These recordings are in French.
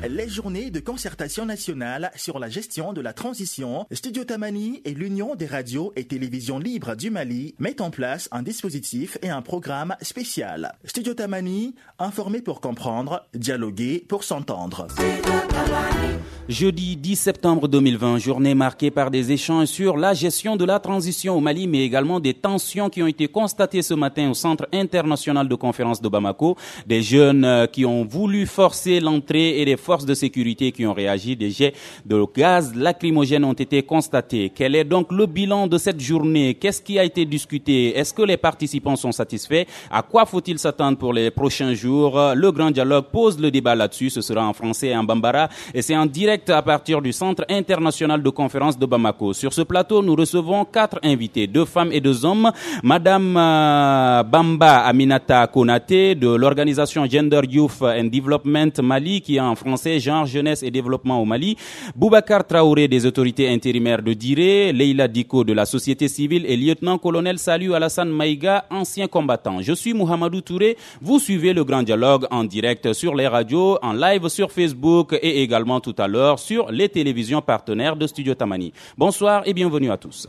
Les journées de concertation nationale sur la gestion de la transition, Studio Tamani et l'Union des radios et télévisions libres du Mali mettent en place un dispositif et un programme spécial. Studio Tamani, informer pour comprendre, dialoguer pour s'entendre. Jeudi 10 septembre 2020, journée marquée par des échanges sur la gestion de la transition au Mali, mais également des tensions qui ont été constatées ce matin au Centre international de conférence de Bamako. Des jeunes qui ont voulu forcer l'entrée et des forces de sécurité qui ont réagi. Des jets de gaz lacrymogène ont été constatés. Quel est donc le bilan de cette journée? Qu'est-ce qui a été discuté? Est-ce que les participants sont satisfaits? À quoi faut-il s'attendre pour les prochains jours? Le grand dialogue pose le débat là-dessus. Ce sera en français et en bambara et c'est en direct à partir du Centre international de conférence de Bamako. Sur ce plateau, nous recevons 4 invités, 2 femmes et 2 hommes. Madame Bamba Aminata Konaté de l'organisation Gender Youth and Development Mali, qui est en français Genre, Jeunesse et Développement au Mali. Boubacar Traoré des autorités intérimaires de Diré, Leila Diko de la société civile et lieutenant-colonel Saliou Alassane Maïga, ancien combattant. Je suis Mohamedou Touré. Vous suivez le grand dialogue en direct sur les radios, en live sur Facebook et également tout à l'heure sur les télévisions partenaires de Studio Tamani. Bonsoir et bienvenue à tous.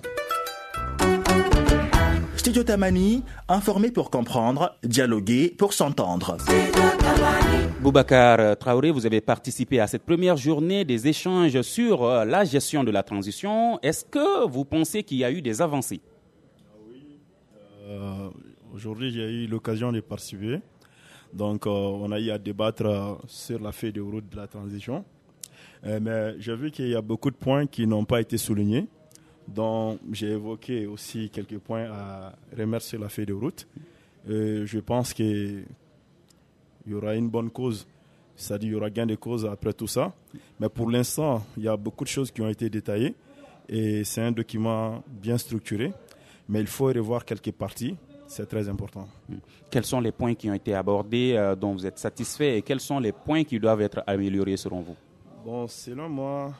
Studio Tamani, informer pour comprendre, dialoguer pour s'entendre. Boubacar Traoré, vous avez participé à cette première journée des échanges sur la gestion de la transition. Est-ce que vous pensez qu'il y a eu des avancées? Oui, aujourd'hui j'ai eu l'occasion de participer. Donc on a eu à débattre sur la feuille de route de la transition. Mais j'ai vu qu'il y a beaucoup de points qui n'ont pas été soulignés. Donc j'ai évoqué aussi quelques points à remettre sur la feuille de route. Je pense qu'il y aura une bonne cause, c'est-à-dire qu'il y aura gain de cause après tout ça. Mais pour l'instant, il y a beaucoup de choses qui ont été détaillées et c'est un document bien structuré. Mais il faut revoir quelques parties, c'est très important. Quels sont les points qui ont été abordés dont vous êtes satisfait et quels sont les points qui doivent être améliorés selon vous? Bon, selon moi,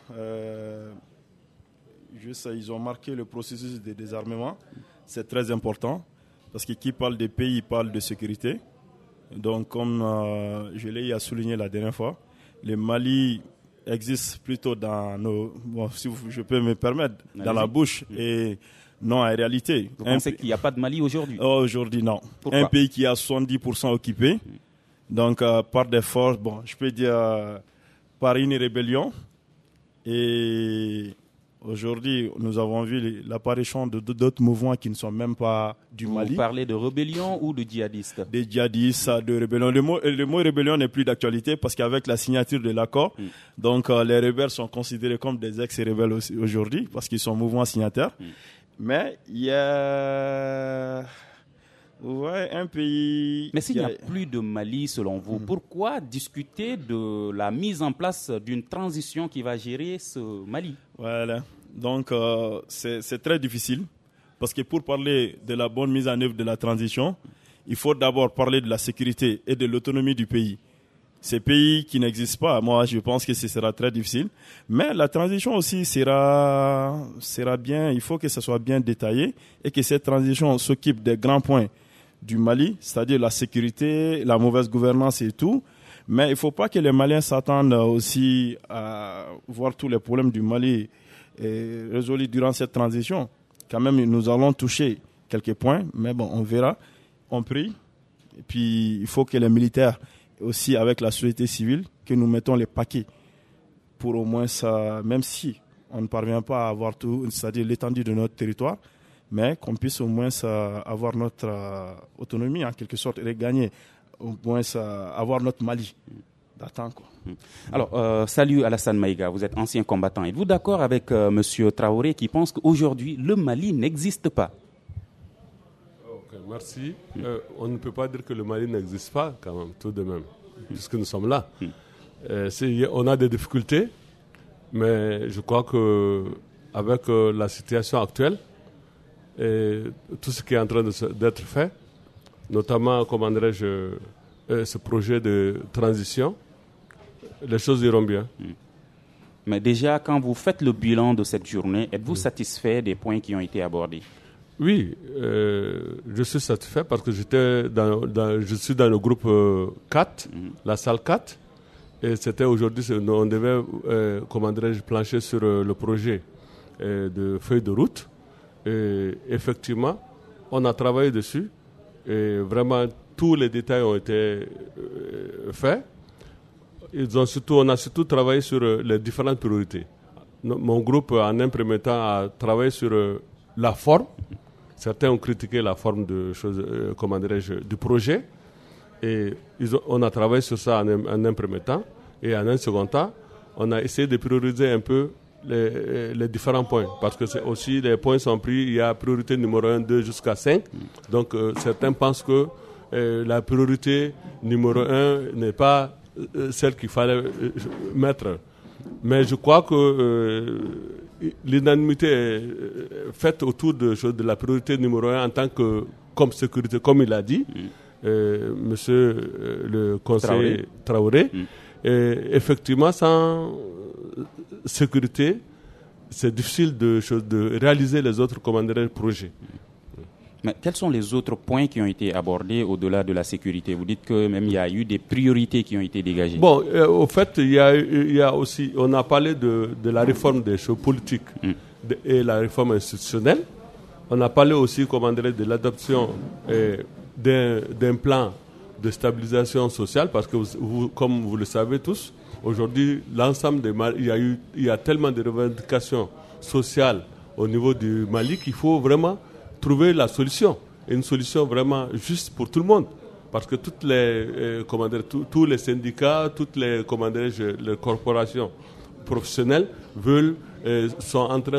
ils ont marqué le processus de désarmement. C'est très important parce que qui parle des pays parle de sécurité. Donc, comme je l'ai souligné la dernière fois, le Mali existe plutôt dans nos, bon, si je peux me permettre, dans la bouche et non en réalité. Vous pensez qu'il n'y a pas de Mali aujourd'hui? Aujourd'hui, non. Pourquoi? Un pays qui a 70% occupé, donc par des forces, bon, je peux dire par une rébellion. Et aujourd'hui, nous avons vu l'apparition d'autres mouvements qui ne sont même pas du Mali. Vous parlez de rébellion ou de djihadistes? Des djihadistes, de rébellion. Le mot rébellion n'est plus d'actualité parce qu'avec la signature de l'accord, donc les rebelles sont considérés comme des ex-rebelles aujourd'hui parce qu'ils sont mouvements signataires. Mais il y a un pays... Mais s'il n'y a plus de Mali, selon vous, pourquoi discuter de la mise en place d'une transition qui va gérer ce Mali? Voilà. Donc, c'est très difficile parce que pour parler de la bonne mise en œuvre de la transition, il faut d'abord parler de la sécurité et de l'autonomie du pays. Ces pays qui n'existent pas, moi, je pense que ce sera très difficile. Mais la transition aussi sera bien, il faut que ce soit bien détaillé et que cette transition s'occupe des grands points du Mali, c'est-à-dire la sécurité, la mauvaise gouvernance et tout. Mais il ne faut pas que les Maliens s'attendent aussi à voir tous les problèmes du Mali résolus durant cette transition. Quand même, nous allons toucher quelques points, mais bon, on verra. On prie. Et puis, il faut que les militaires, aussi avec la société civile, que nous mettons les paquets pour au moins ça, même si on ne parvient pas à avoir tout, c'est-à-dire l'étendue de notre territoire, mais qu'on puisse au moins avoir notre autonomie en quelque sorte et gagner, au moins avoir notre Mali d'attend, quoi. Alors, salut Alassane Maïga, vous êtes ancien combattant. Êtes-vous d'accord avec Monsieur Traoré qui pense qu'aujourd'hui le Mali n'existe pas? Ok, merci. On ne peut pas dire que le Mali n'existe pas quand même, tout de même, puisque nous sommes là. On a des difficultés, mais je crois qu'avec la situation actuelle, et tout ce qui est en train d'être fait, notamment, comment dirais-je, ce projet de transition, les choses iront bien. Mais déjà, quand vous faites le bilan de cette journée, êtes-vous satisfait des points qui ont été abordés? Oui, je suis satisfait parce que je suis dans le groupe 4, la salle 4, Et c'était aujourd'hui, on devait, plancher sur le projet de feuille de route. Et effectivement, on a travaillé dessus. Et vraiment, tous les détails ont été faits. On a surtout travaillé sur les différentes priorités. Mon groupe, en un premier temps, a travaillé sur la forme. Certains ont critiqué la forme du projet. Et on a travaillé sur ça en un premier temps. Et en un second temps, on a essayé de prioriser un peu les différents points. Parce que c'est aussi, les points sont pris, il y a priorité numéro 1, 2 jusqu'à 5. Donc certains pensent que la priorité numéro 1 n'est pas celle qu'il fallait mettre. Mais je crois que l'unanimité est faite autour de la priorité numéro 1 en tant que comme sécurité, comme il a dit, monsieur le conseiller Traoré. Effectivement, sans sécurité, c'est difficile de réaliser les autres projets. Mais quels sont les autres points qui ont été abordés au-delà de la sécurité? Vous dites que même il y a eu des priorités qui ont été dégagées. Bon, au fait, il y a aussi, on a parlé de la réforme des choses politiques et la réforme institutionnelle. On a parlé aussi, de l'adoption d'un plan de stabilisation sociale, parce que comme vous le savez tous, aujourd'hui, l'ensemble des Mali, il y a tellement de revendications sociales au niveau du Mali qu'il faut vraiment trouver la solution, une solution vraiment juste pour tout le monde, parce que toutes les tous les syndicats, toutes les corporations professionnelles sont en train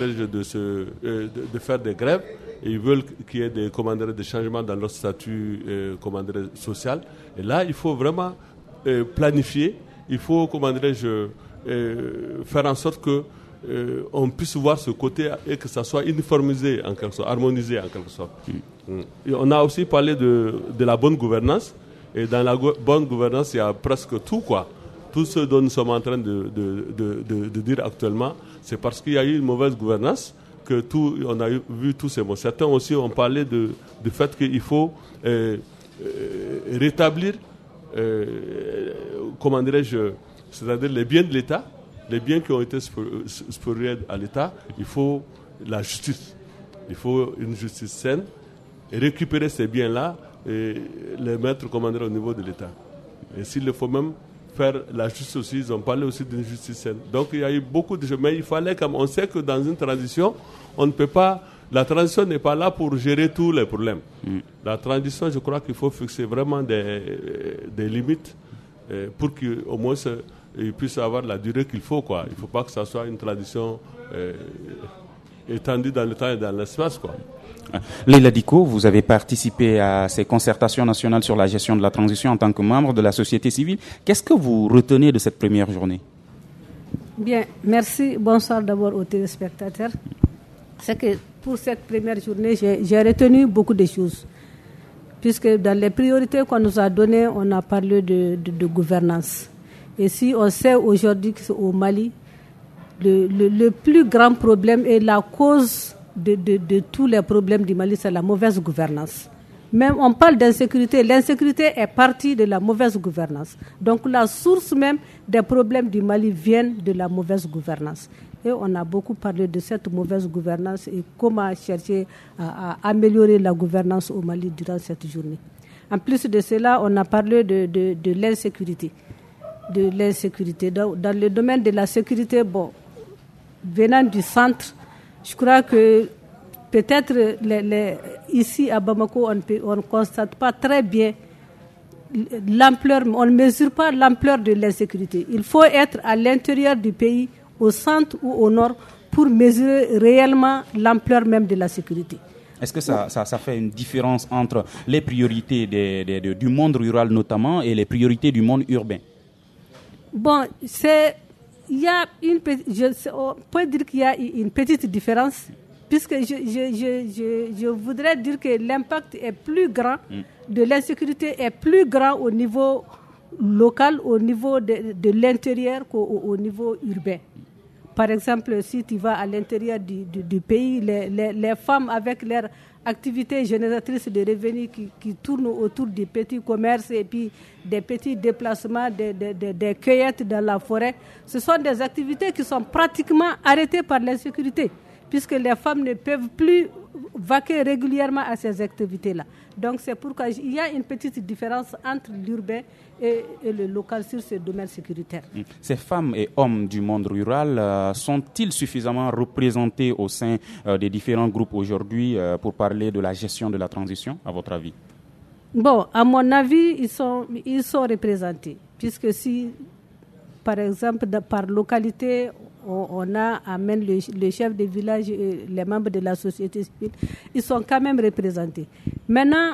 de faire des grèves. Et ils veulent qu'il y ait des changements dans leur statut social. Et là, il faut vraiment planifier. Il faut faire en sorte que on puisse voir ce côté et que ça soit uniformisé en quelque sorte, harmonisé en quelque sorte. Et on a aussi parlé de la bonne gouvernance. Et dans la bonne gouvernance, il y a presque tout, quoi. Tout ce dont nous sommes en train de dire actuellement, c'est parce qu'il y a eu une mauvaise gouvernance on a vu tous ces mots. Certains aussi ont parlé du fait qu'il faut rétablir, c'est-à-dire les biens de l'État, les biens qui ont été spoliés à l'État. Il faut la justice. Il faut une justice saine et récupérer ces biens-là et les mettre au niveau de l'État. Et s'il le faut même faire la justice aussi, ils ont parlé aussi d'une justice saine. Donc il y a eu beaucoup de choses, mais il fallait on sait que dans une transition, on ne peut pas, la transition n'est pas là pour gérer tous les problèmes. La transition, je crois qu'il faut fixer vraiment des limites pour qu'au moins il puisse avoir la durée qu'il faut, quoi. Il ne faut pas que ça soit une transition étendue dans le temps et dans l'espace, quoi. Leila Diko, vous avez participé à ces concertations nationales sur la gestion de la transition en tant que membre de la société civile. Qu'est-ce que vous retenez de cette première journée? Bien, merci. Bonsoir d'abord aux téléspectateurs. C'est que pour cette première journée, j'ai retenu beaucoup de choses. Puisque dans les priorités qu'on nous a données, on a parlé de gouvernance. Et si on sait aujourd'hui qu'au Mali, le plus grand problème et la cause de tous les problèmes du Mali, c'est la mauvaise gouvernance. Même on parle d'insécurité, l'insécurité est partie de la mauvaise gouvernance. Donc la source même des problèmes du Mali vient de la mauvaise gouvernance. Et on a beaucoup parlé de cette mauvaise gouvernance et comment chercher à améliorer la gouvernance au Mali durant cette journée. En plus de cela, on a parlé de l'insécurité. De l'insécurité. Dans le domaine de la sécurité, venant du centre, je crois que peut-être ici à Bamako, on ne constate pas très bien l'ampleur, on ne mesure pas l'ampleur de l'insécurité. Il faut être à l'intérieur du pays, au centre ou au nord, pour mesurer réellement l'ampleur même de la sécurité. Est-ce que ça fait une différence entre les priorités du monde rural notamment et les priorités du monde urbain? Bon, il y a on peut dire qu'il y a une petite différence, puisque je voudrais dire que l'impact est plus grand, de l'insécurité est plus grand au niveau local, au niveau de l'intérieur qu'au niveau urbain. Par exemple, si tu vas à l'intérieur du pays, les femmes avec activités génératrices de revenus qui tournent autour des petits commerces et puis des petits déplacements, des cueillettes dans la forêt. Ce sont des activités qui sont pratiquement arrêtées par l'insécurité, puisque les femmes ne peuvent plus vaquer régulièrement à ces activités-là. Donc c'est pourquoi il y a une petite différence entre l'urbain et le local sur ce domaine sécuritaire. Ces femmes et hommes du monde rural sont-ils suffisamment représentés au sein des différents groupes aujourd'hui pour parler de la gestion de la transition, à votre avis? Bon, à mon avis, ils sont représentés, puisque si, par exemple, par localité, on amène le chef de village et les membres de la société civile, ils sont quand même représentés. Maintenant,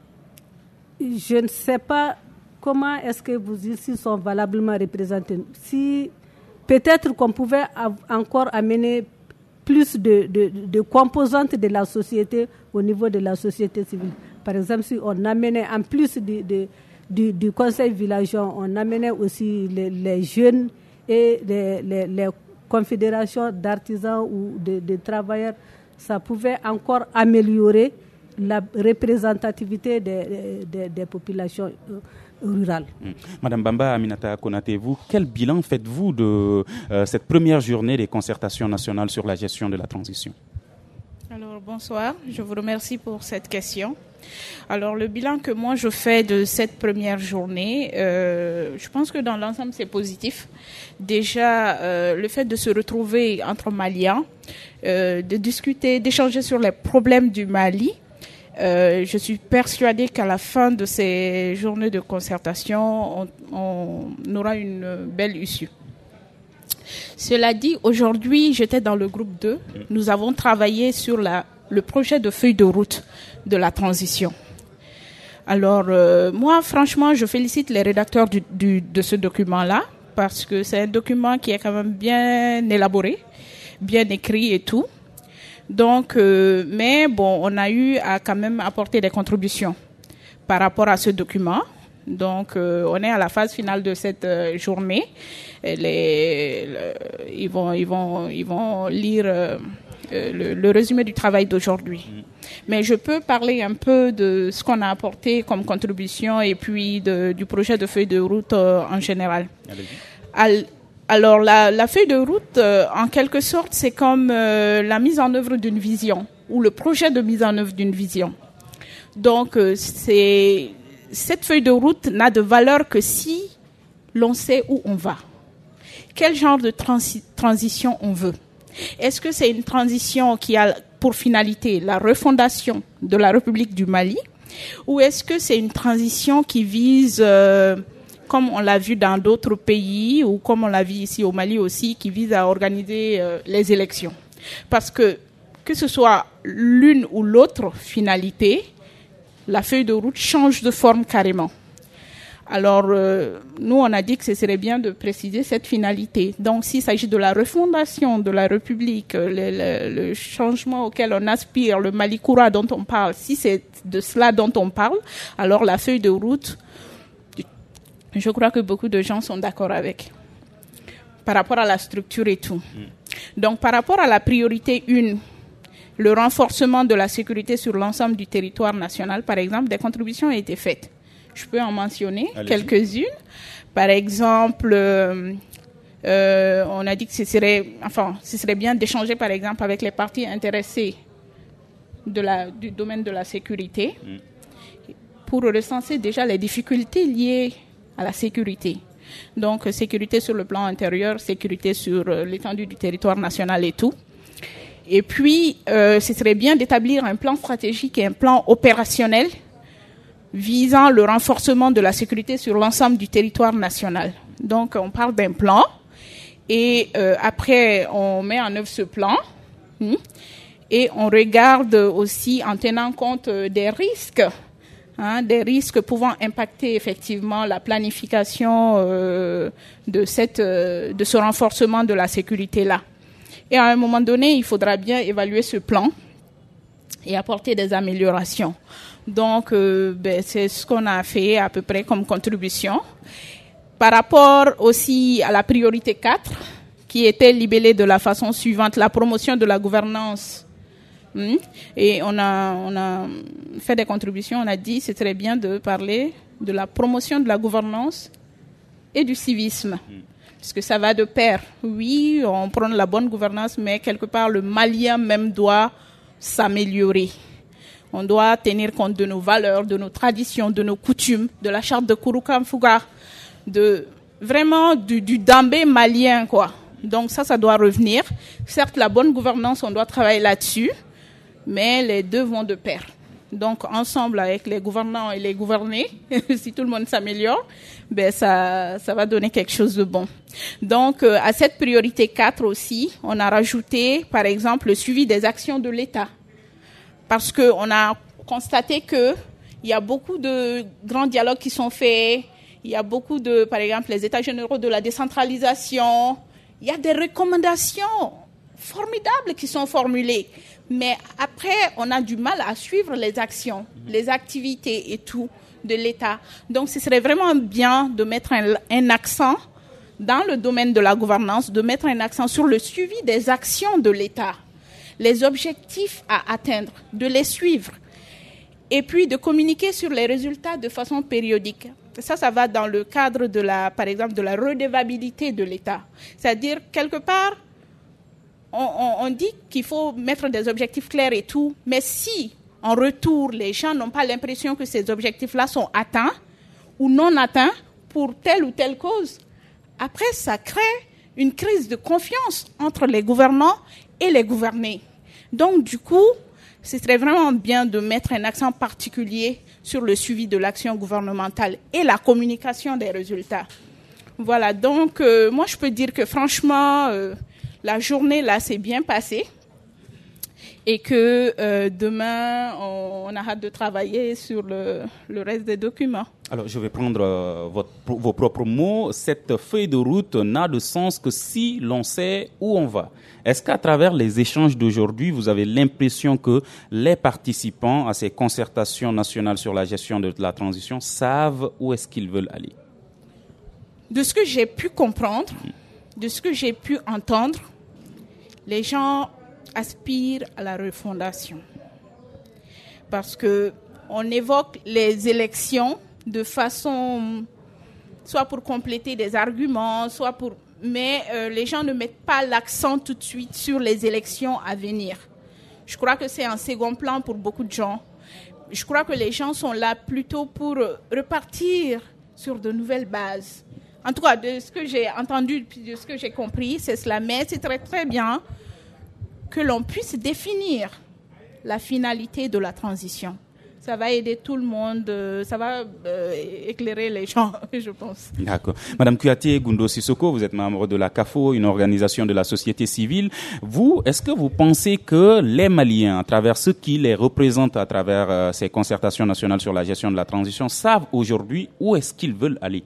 je ne sais pas comment est-ce que ils sont valablement représentés. Si peut-être qu'on pouvait encore amener plus de composantes de la société au niveau de la société civile. Par exemple, si on amenait en plus du conseil villageois, on amenait aussi les jeunes et les confédérations d'artisans ou de travailleurs, ça pouvait encore améliorer la représentativité des populations rurales. Madame Bamba Aminata Konaté, vous, quel bilan faites-vous de cette première journée des concertations nationales sur la gestion de la transition? Alors, bonsoir, je vous remercie pour cette question. Alors, le bilan que moi je fais de cette première journée, je pense que dans l'ensemble c'est positif. Déjà, le fait de se retrouver entre Maliens, de discuter, d'échanger sur les problèmes du Mali, je suis persuadée qu'à la fin de ces journées de concertation, on aura une belle issue. Cela dit, aujourd'hui, j'étais dans le groupe 2. Nous avons travaillé sur le projet de feuille de route de la transition. Alors, moi, franchement, je félicite les rédacteurs de ce document-là, parce que c'est un document qui est quand même bien élaboré, bien écrit et tout. Donc, mais bon, on a eu à quand même apporter des contributions par rapport à ce document. Donc, on est à la phase finale de cette journée. Ils vont lire le résumé du travail d'aujourd'hui. Mais je peux parler un peu de ce qu'on a apporté comme contribution et puis du projet de feuille de route en général. Alors, la feuille de route, en quelque sorte, c'est comme la mise en œuvre d'une vision ou le projet de mise en œuvre d'une vision. Donc, cette feuille de route n'a de valeur que si l'on sait où on va. Quel genre de transition on veut? Est-ce que c'est une transition qui a pour finalité la refondation de la République du Mali, ou est-ce que c'est une transition qui vise, comme on l'a vu dans d'autres pays, ou comme on l'a vu ici au Mali aussi, qui vise à organiser les élections? Parce que ce soit l'une ou l'autre finalité, la feuille de route change de forme carrément. Alors, nous, on a dit que ce serait bien de préciser cette finalité. Donc, s'il s'agit de la refondation de la République, le changement auquel on aspire, le Mali Koura dont on parle, si c'est de cela dont on parle, alors la feuille de route, je crois que beaucoup de gens sont d'accord avec, par rapport à la structure et tout. Donc, par rapport à la priorité 1, le renforcement de la sécurité sur l'ensemble du territoire national, par exemple, des contributions ont été faites. Je peux en mentionner quelques-unes. Par exemple, on a dit que ce serait bien d'échanger, par exemple, avec les parties intéressées du domaine de la sécurité pour recenser déjà les difficultés liées à la sécurité. Donc, sécurité sur le plan intérieur, sécurité sur l'étendue du territoire national et tout. Et puis, ce serait bien d'établir un plan stratégique et un plan opérationnel visant le renforcement de la sécurité sur l'ensemble du territoire national. Donc, on parle d'un plan et après, on met en œuvre ce plan et on regarde aussi en tenant compte des risques pouvant impacter effectivement la planification de ce renforcement de la sécurité-là. Et à un moment donné, il faudra bien évaluer ce plan et apporter des améliorations. Donc, c'est ce qu'on a fait à peu près comme contribution. Par rapport aussi à la priorité 4, qui était libellée de la façon suivante, la promotion de la gouvernance Et on a fait des contributions, on a dit c'est très bien de parler de la promotion de la gouvernance et du civisme. Parce que ça va de pair. Oui, on prend la bonne gouvernance, mais quelque part, le Malien même doit s'améliorer. On doit tenir compte de nos valeurs, de nos traditions, de nos coutumes, de la charte de Kouroukan-Fouga, vraiment du dambé malien, quoi. Donc ça doit revenir. Certes, la bonne gouvernance, on doit travailler là-dessus, mais les deux vont de pair. Donc ensemble avec les gouvernants et les gouvernés, si tout le monde s'améliore, ça va donner quelque chose de bon. Donc à cette priorité 4 aussi, on a rajouté par exemple le suivi des actions de l'État. Parce que on a constaté que il y a beaucoup de grands dialogues qui sont faits, il y a beaucoup de, par exemple, les états généraux de la décentralisation, il y a des recommandations formidables qui sont formulées. Mais après, on a du mal à suivre les actions, les activités et tout de l'État. Donc, ce serait vraiment bien de mettre un accent dans le domaine de la gouvernance, de mettre un accent sur le suivi des actions de l'État, les objectifs à atteindre, de les suivre, et puis de communiquer sur les résultats de façon périodique. Ça va dans le cadre par exemple, de la redevabilité de l'État. C'est-à-dire, quelque part, on dit qu'il faut mettre des objectifs clairs et tout, mais si, en retour, les gens n'ont pas l'impression que ces objectifs-là sont atteints ou non atteints pour telle ou telle cause, après, ça crée une crise de confiance entre les gouvernants et les gouvernés. Donc, du coup, ce serait vraiment bien de mettre un accent particulier sur le suivi de l'action gouvernementale et la communication des résultats. Voilà, donc, moi, je peux dire que franchement, la journée, là, s'est bien passée et que demain, on a hâte de travailler sur le reste des documents. Alors, je vais prendre vos propres mots. Cette feuille de route n'a de sens que si l'on sait où on va. Est-ce qu'à travers les échanges d'aujourd'hui, vous avez l'impression que les participants à ces concertations nationales sur la gestion de la transition savent où est-ce qu'ils veulent aller? De ce que j'ai pu comprendre, de ce que j'ai pu entendre, les gens aspirent à la refondation. Parce que on évoque les élections de façon, soit pour compléter des arguments, mais les gens ne mettent pas l'accent tout de suite sur les élections à venir. Je crois que c'est un second plan pour beaucoup de gens. Je crois que les gens sont là plutôt pour repartir sur de nouvelles bases. En tout cas, de ce que j'ai entendu, de ce que j'ai compris, c'est cela. Mais c'est très très bien que l'on puisse définir la finalité de la transition. Ça va aider tout le monde, ça va éclairer les gens, je pense. D'accord. Madame Kouyaté Goundo Sissoko, vous êtes membre de la CAFO, une organisation de la société civile. Vous, est-ce que vous pensez que les Maliens, à travers ceux qui les représentent à travers ces concertations nationales sur la gestion de la transition, savent aujourd'hui où est-ce qu'ils veulent aller?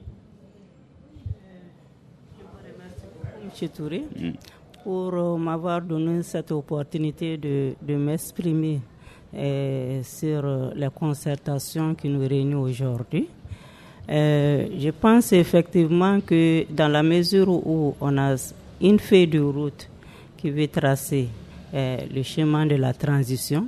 Je vous remercie beaucoup, M. Touré, pour m'avoir donné cette opportunité de m'exprimer sur les concertations qui nous réunissent aujourd'hui. Je pense effectivement que dans la mesure où on a une feuille de route qui veut tracer le chemin de la transition,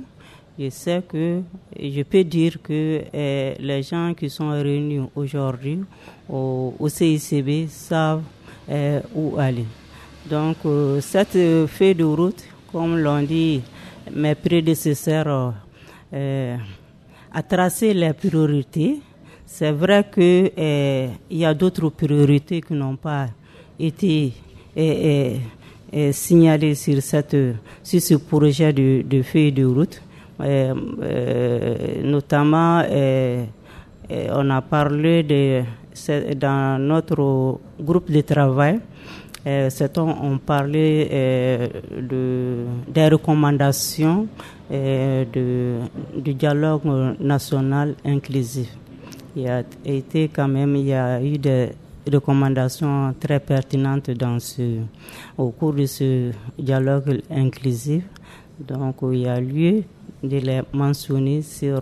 je peux dire que les gens qui sont réunis aujourd'hui au CICB savent où aller. Donc cette feuille de route, comme l'ont dit mes prédécesseurs, a tracé les priorités. C'est vrai que il y a d'autres priorités qui n'ont pas été signalées sur ce projet de feuille de route. Notamment, on a parlé dans notre groupe de travail. On parlait des recommandations du dialogue national inclusif. Il y a eu des recommandations très pertinentes au cours de ce dialogue inclusif. Donc, il y a lieu de les mentionner sur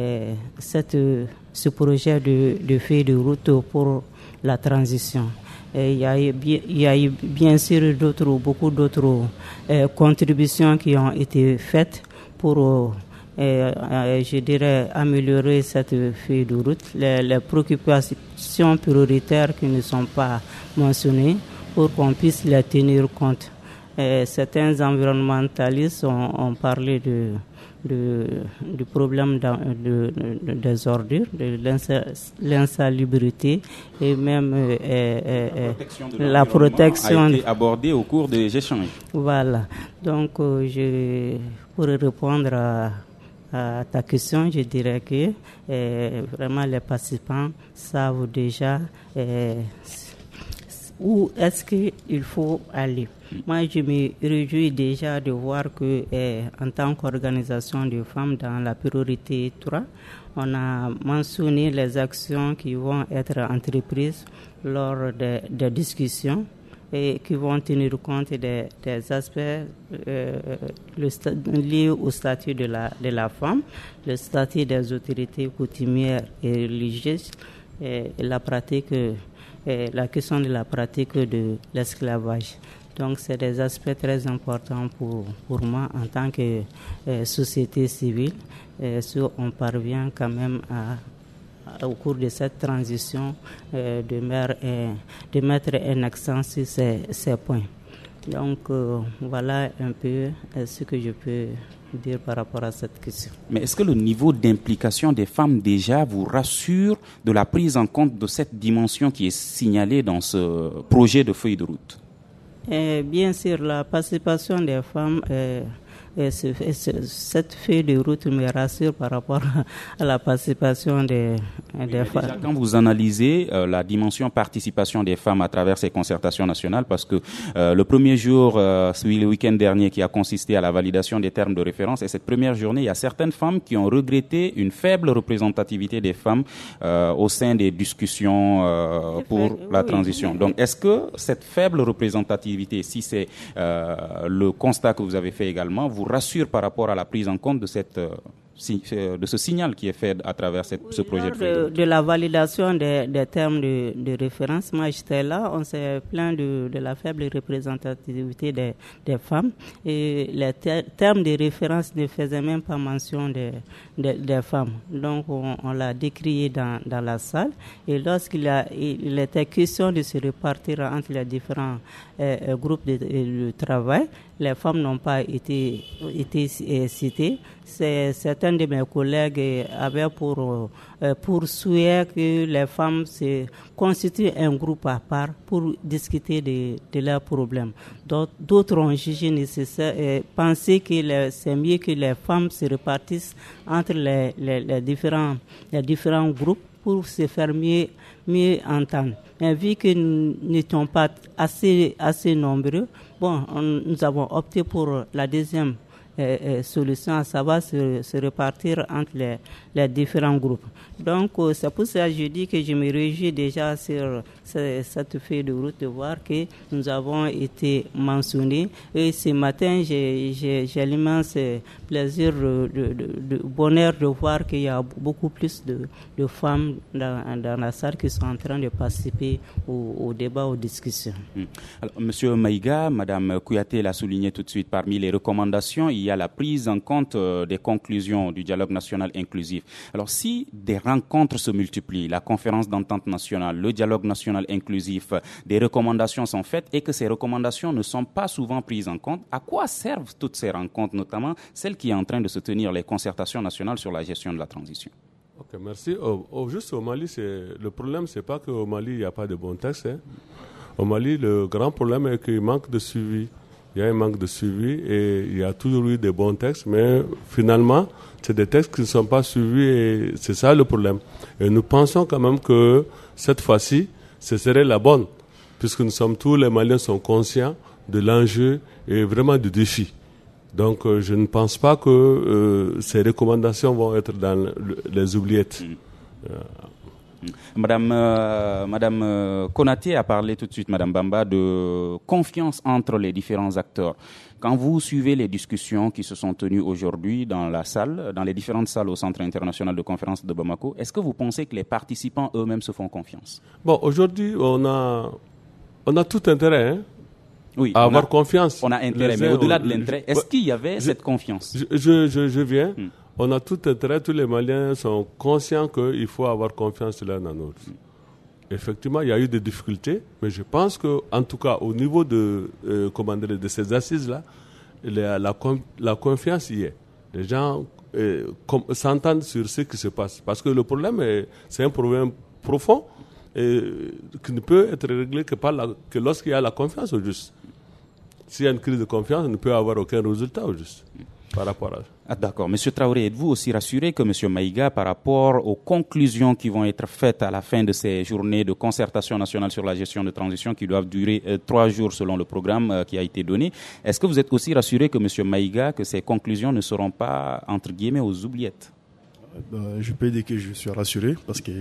ce projet de feuille de route pour la transition. Et il y a eu bien sûr beaucoup d'autres contributions qui ont été faites pour, je dirais, améliorer cette feuille de route. Les préoccupations prioritaires qui ne sont pas mentionnées pour qu'on puisse les tenir compte. Certains environnementalistes ont parlé du problème des ordures, de l'insalubrité et même la protection a été abordée au cours des échanges. Voilà. Donc, pour répondre à ta question, je dirais que vraiment les participants savent déjà où est-ce qu'il faut aller. Moi, je me réjouis déjà de voir que, en tant qu'organisation de femmes dans la priorité 3, on a mentionné les actions qui vont être entreprises lors des discussions et qui vont tenir compte des aspects liés au statut de la femme, le statut des autorités coutumières et religieuses, et la question de la pratique de l'esclavage. Donc, c'est des aspects très importants pour moi en tant que société civile. Si on parvient quand même au cours de cette transition de mettre un accent sur ces points. Donc, voilà un peu ce que je peux dire par rapport à cette question. Mais est-ce que le niveau d'implication des femmes déjà vous rassure de la prise en compte de cette dimension qui est signalée dans ce projet de feuille de route? Bien sûr, la participation des femmes, cette feuille de route me rassure par rapport à la participation des femmes. Déjà, quand vous analysez la dimension participation des femmes à travers ces concertations nationales, parce que le premier jour, celui le week-end dernier, qui a consisté à la validation des termes de référence, et cette première journée, il y a certaines femmes qui ont regretté une faible représentativité des femmes au sein des discussions pour la transition. Oui. Donc, est-ce que cette faible représentativité, si c'est le constat que vous avez fait également, vous rassure par rapport à la prise en compte de ce signal qui est fait à travers ce projet de la validation des termes de référence? Moi, j'étais là, on s'est plaint de la faible représentativité des femmes et les termes de référence ne faisaient même pas mention des femmes. Donc, on l'a décrié dans la salle et lorsqu'il était question de se répartir entre les différents groupes de travail, les femmes n'ont pas été citées. Certains de mes collègues avaient pour souhait que les femmes se constituent un groupe à part pour discuter de leurs problèmes. D'autres ont jugé nécessaire et pensé que c'est mieux que les femmes se répartissent entre les différents groupes pour se faire mieux entendre. Mais vu que nous n'étions pas assez nombreux, nous avons opté pour la deuxième solution, à savoir se répartir entre les différents groupes. Donc, c'est pour ça que je dis que je me réjouis déjà sur cette feuille de route de voir que nous avons été mentionnés. Et ce matin, j'ai l'immense plaisir, de bonheur de voir qu'il y a beaucoup plus de femmes dans la salle qui sont en train de participer au débat, aux discussions. Alors, Monsieur Maïga, Madame Kouyaté l'a souligné tout de suite, parmi les recommandations, il y a la prise en compte des conclusions du dialogue national inclusif. Alors, si des rencontres se multiplient, la conférence d'entente nationale, le dialogue national inclusif, des recommandations sont faites et que ces recommandations ne sont pas souvent prises en compte, à quoi servent toutes ces rencontres, notamment celle qui est en train de se tenir, les concertations nationales sur la gestion de la transition? Ok, merci. Juste au Mali, le problème, c'est pas qu'au Mali, il n'y a pas de bons textes. Au Mali, le grand problème est qu'il manque de suivi. Il y a un manque de suivi et il y a toujours eu des bons textes, mais finalement, c'est des textes qui ne sont pas suivis et c'est ça le problème. Et nous pensons quand même que cette fois-ci, ce serait la bonne, puisque tous les Maliens sont conscients de l'enjeu et vraiment du défi. Donc, je ne pense pas que ces recommandations vont être dans les oubliettes. Madame Konaté a parlé tout de suite, Madame Bamba, de confiance entre les différents acteurs. Quand vous suivez les discussions qui se sont tenues aujourd'hui dans les différentes salles au Centre international de conférence de Bamako, est-ce que vous pensez que les participants eux-mêmes se font confiance? Bon, aujourd'hui, on a on a tout intérêt à avoir confiance. On a intérêt, mais au-delà de l'intérêt, est-ce qu'il y avait cette confiance? Je viens. On a tout intérêt, tous les Maliens sont conscients qu'il faut avoir confiance l'un en l'autre. Effectivement, il y a eu des difficultés, mais je pense qu'en tout cas, au niveau de ces assises-là, la confiance y est. Les gens s'entendent sur ce qui se passe. Parce que le problème, c'est un problème profond qui ne peut être réglé que lorsqu'il y a la confiance au juste. S'il y a une crise de confiance, on ne peut avoir aucun résultat au juste par rapport à ça. Ah, d'accord. Monsieur Traoré, êtes-vous aussi rassuré que Monsieur Maïga, par rapport aux conclusions qui vont être faites à la fin de ces journées de concertation nationale sur la gestion de transition qui doivent durer 3 jours selon le programme qui a été donné, est-ce que vous êtes aussi rassuré que Monsieur Maïga, que ces conclusions ne seront pas, entre guillemets, aux oubliettes? Je peux dire que je suis rassuré parce que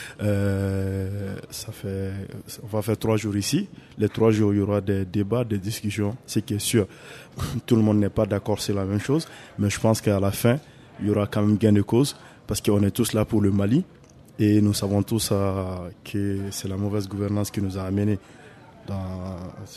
on va faire 3 jours ici. Les 3 jours, il y aura des débats, des discussions. C'est qui est sûr, tout le monde n'est pas d'accord sur la même chose, mais je pense qu'à la fin, il y aura quand même gain de cause parce qu'on est tous là pour le Mali et nous savons tous que c'est la mauvaise gouvernance qui nous a amenés dans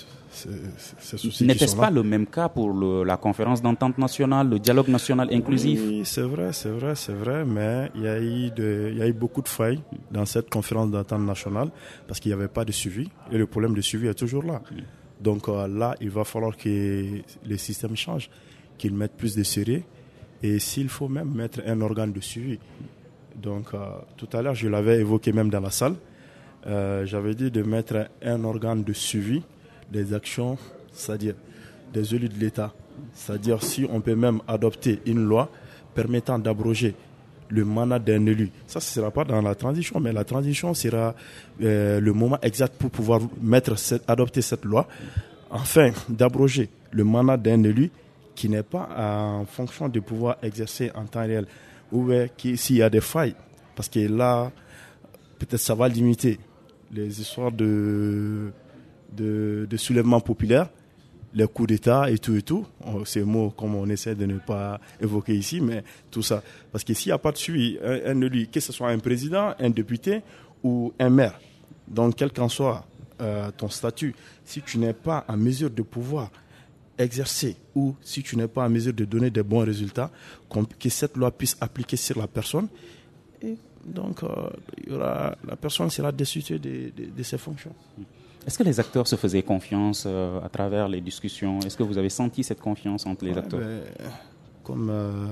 ces soucis. N'était-ce pas le même cas pour la conférence d'entente nationale, le dialogue national inclusif? Oui, c'est vrai, mais il y a eu beaucoup de failles dans cette conférence d'entente nationale parce qu'il n'y avait pas de suivi et le problème de suivi est toujours là. Donc là, il va falloir que les systèmes changent, qu'ils mettent plus de sérieux et s'il faut même mettre un organe de suivi. Donc tout à l'heure, je l'avais évoqué même dans la salle, j'avais dit de mettre un organe de suivi des actions, c'est-à-dire des élus de l'État. C'est-à-dire si on peut même adopter une loi permettant d'abroger le mandat d'un élu. Ça, ce ne sera pas dans la transition, mais la transition sera le moment exact pour pouvoir adopter cette loi, afin d'abroger le mandat d'un élu qui n'est pas en fonction de pouvoir exercer en temps réel, ou s'il y a des failles, parce que là, peut-être ça va limiter les histoires de soulèvement populaire, les coups d'État et tout. Ces mots comme on essaie de ne pas évoquer ici, mais tout ça. Parce que s'il n'y a pas de suivi, un élu, que ce soit un président, un député ou un maire, donc quel qu'en soit ton statut, si tu n'es pas en mesure de pouvoir exercer ou si tu n'es pas en mesure de donner des bons résultats, que cette loi puisse appliquer sur la personne, et donc la personne sera destituée de ses fonctions. Est-ce que les acteurs se faisaient confiance à travers les discussions? Est-ce que vous avez senti cette confiance entre les acteurs? Comme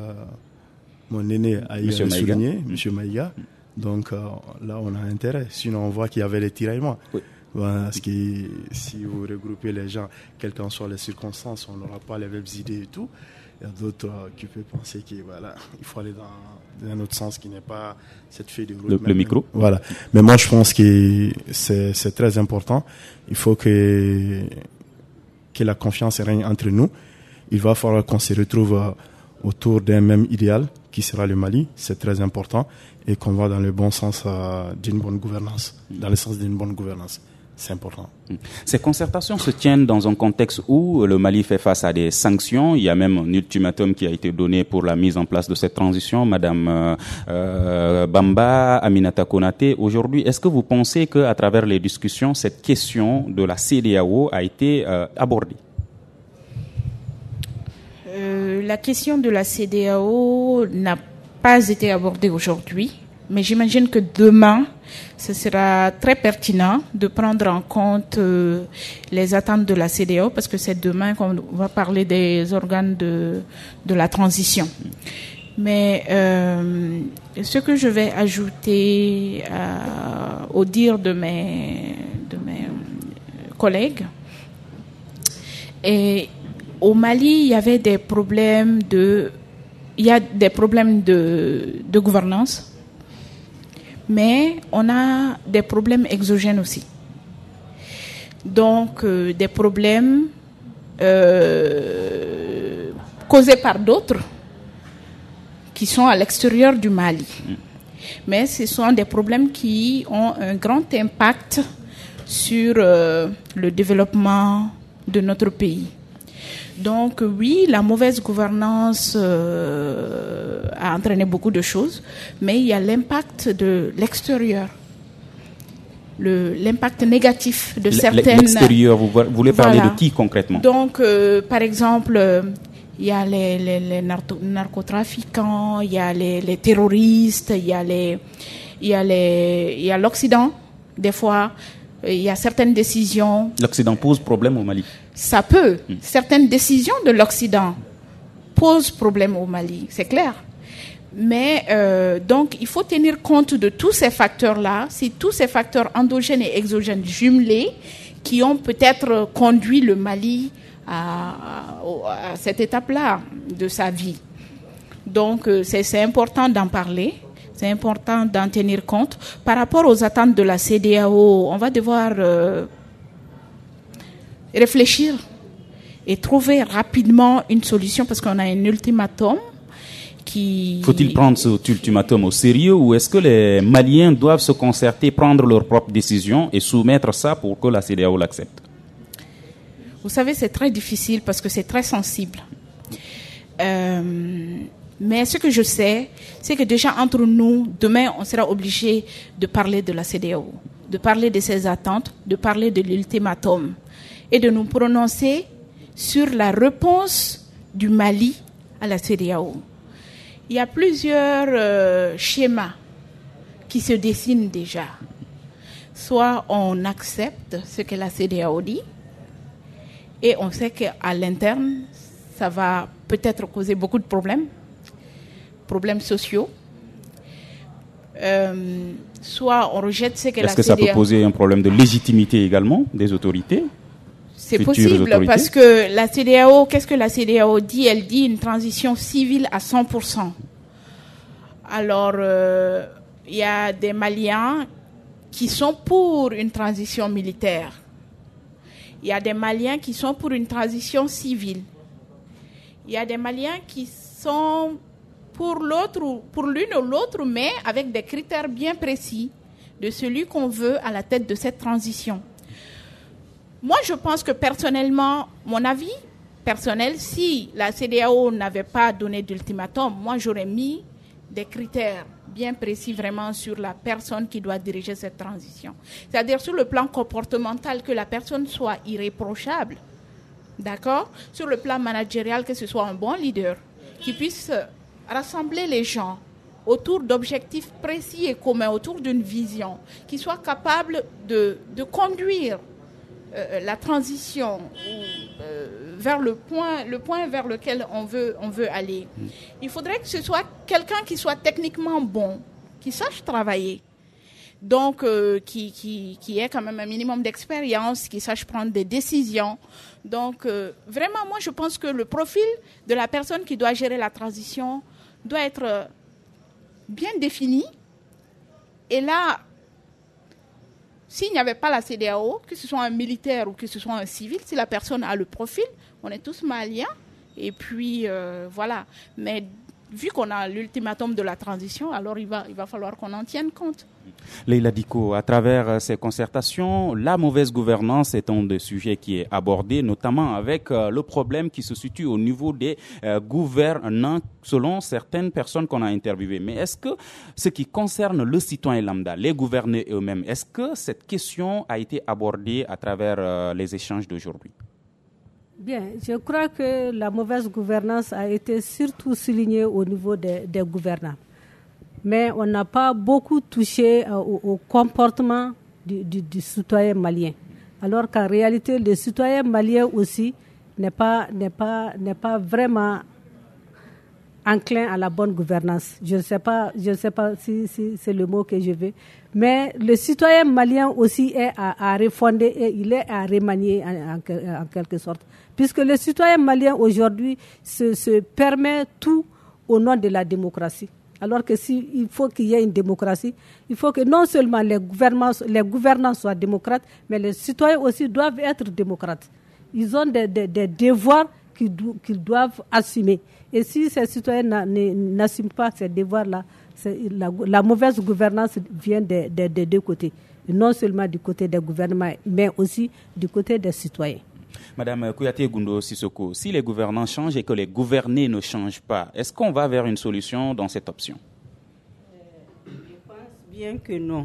mon aîné a souligné, M. Maïga, donc là on a intérêt. Sinon on voit qu'il y avait les tiraillements. Oui. Parce que si vous regroupez les gens, quelles qu'en soient les circonstances, on n'aura pas les mêmes idées et tout. Il y a d'autres qui peuvent penser qu'il faut aller dans un autre sens qui n'est pas cette feuille de route. Le micro. Voilà. Mais moi, je pense que c'est très important. Il faut que la confiance règne entre nous. Il va falloir qu'on se retrouve autour d'un même idéal qui sera le Mali. C'est très important. Et qu'on va dans le bon sens d'une bonne gouvernance. Dans le sens d'une bonne gouvernance. C'est important. Ces concertations se tiennent dans un contexte où le Mali fait face à des sanctions. Il y a même un ultimatum qui a été donné pour la mise en place de cette transition. Madame Bamba, Aminata Konaté, aujourd'hui, est-ce que vous pensez qu'à travers les discussions, cette question de la CEDEAO a été abordée? La question de la CEDEAO n'a pas été abordée aujourd'hui. Mais j'imagine que demain, ce sera très pertinent de prendre en compte les attentes de la CEDEAO parce que c'est demain qu'on va parler des organes de la transition. Mais ce que je vais ajouter au dire de mes collègues, et au Mali, il y avait des problèmes de gouvernance. Mais on a des problèmes exogènes aussi. Donc, des problèmes causés par d'autres qui sont à l'extérieur du Mali. Mais ce sont des problèmes qui ont un grand impact sur le développement de notre pays. Donc oui, la mauvaise gouvernance a entraîné beaucoup de choses, mais il y a l'impact de l'extérieur. l'impact négatif de certaines... L'extérieur, vous voulez parler de qui concrètement? Donc, par exemple, il y a les narcotrafiquants, il y a les terroristes, il y a l'Occident, des fois, il y a certaines décisions... L'Occident pose problème au Mali? Ça peut. Certaines décisions de l'Occident posent problème au Mali, c'est clair. Mais donc, il faut tenir compte de tous ces facteurs-là, c'est tous ces facteurs endogènes et exogènes jumelés qui ont peut-être conduit le Mali à cette étape-là de sa vie. Donc, c'est important d'en parler, c'est important d'en tenir compte. Par rapport aux attentes de la CEDEAO, on va devoir réfléchir et trouver rapidement une solution parce qu'on a un ultimatum. Faut-il prendre cet ultimatum au sérieux ou est-ce que les Maliens doivent se concerter, prendre leurs propres décisions et soumettre ça pour que la CEDEAO l'accepte? Vous savez, c'est très difficile parce que c'est très sensible. Mais ce que je sais, c'est que déjà entre nous, demain, on sera obligé de parler de la CEDEAO, de parler de ses attentes, de parler de l'ultimatum et de nous prononcer sur la réponse du Mali à la CEDEAO. Il y a plusieurs schémas qui se dessinent déjà. Soit on accepte ce que la CEDEAO dit, et on sait qu'à l'interne, ça va peut-être causer beaucoup de problèmes sociaux. Soit on rejette ce que la CEDEAO... Est-ce que ça peut poser un problème de légitimité également des autorités? C'est possible parce que la CEDEAO, qu'est-ce que la CEDEAO dit? Elle dit une transition civile à 100%. Alors, il y a des Maliens qui sont pour une transition militaire. Il y a des Maliens qui sont pour une transition civile. Il y a des Maliens qui sont pour l'une ou l'autre, mais avec des critères bien précis de celui qu'on veut à la tête de cette transition. Moi, je pense que personnellement, mon avis personnel, si la CEDEAO n'avait pas donné d'ultimatum, moi, j'aurais mis des critères bien précis vraiment sur la personne qui doit diriger cette transition. C'est-à-dire sur le plan comportemental, que la personne soit irréprochable, d'accord? Sur le plan managérial, que ce soit un bon leader, qui puisse rassembler les gens autour d'objectifs précis et communs, autour d'une vision, qui soit capable de conduire la transition vers le point vers lequel on veut aller. Il faudrait que ce soit quelqu'un qui soit techniquement bon, qui sache travailler, donc qui ait quand même un minimum d'expérience, qui sache prendre des décisions. Donc vraiment, moi je pense que le profil de la personne qui doit gérer la transition doit être bien défini. Et là, s'il n'y avait pas la CEDEAO, que ce soit un militaire ou que ce soit un civil, si la personne a le profil, on est tous maliens, et puis voilà. Mais vu qu'on a l'ultimatum de la transition, alors il va falloir qu'on en tienne compte. Leïla Diko, à travers ces concertations, la mauvaise gouvernance est un des sujets qui est abordé, notamment avec le problème qui se situe au niveau des gouvernants, selon certaines personnes qu'on a interviewées. Mais est-ce que ce qui concerne le citoyen lambda, les gouvernés eux-mêmes, est-ce que cette question a été abordée à travers les échanges d'aujourd'hui? Bien, je crois que la mauvaise gouvernance a été surtout soulignée au niveau des gouvernants. Mais on n'a pas beaucoup touché au comportement du citoyen malien. Alors qu'en réalité, le citoyen malien aussi n'est pas vraiment enclin à la bonne gouvernance. Je ne sais pas si c'est le mot que je veux. Mais le citoyen malien aussi est à refonder et il est à remanier en quelque sorte. Puisque le citoyen malien aujourd'hui se permet tout au nom de la démocratie. Alors que il faut qu'il y ait une démocratie, il faut que non seulement les gouvernants soient démocrates, mais les citoyens aussi doivent être démocrates. Ils ont des devoirs qu'ils doivent assumer. Et si ces citoyens n'assument pas ces devoirs-là, la mauvaise gouvernance vient des deux côtés. Et non seulement du côté des gouvernements, mais aussi du côté des citoyens. Madame Kouyaté Goundo Sissoko, si les gouvernants changent et que les gouvernés ne changent pas, est-ce qu'on va vers une solution dans cette option? Je pense bien que non.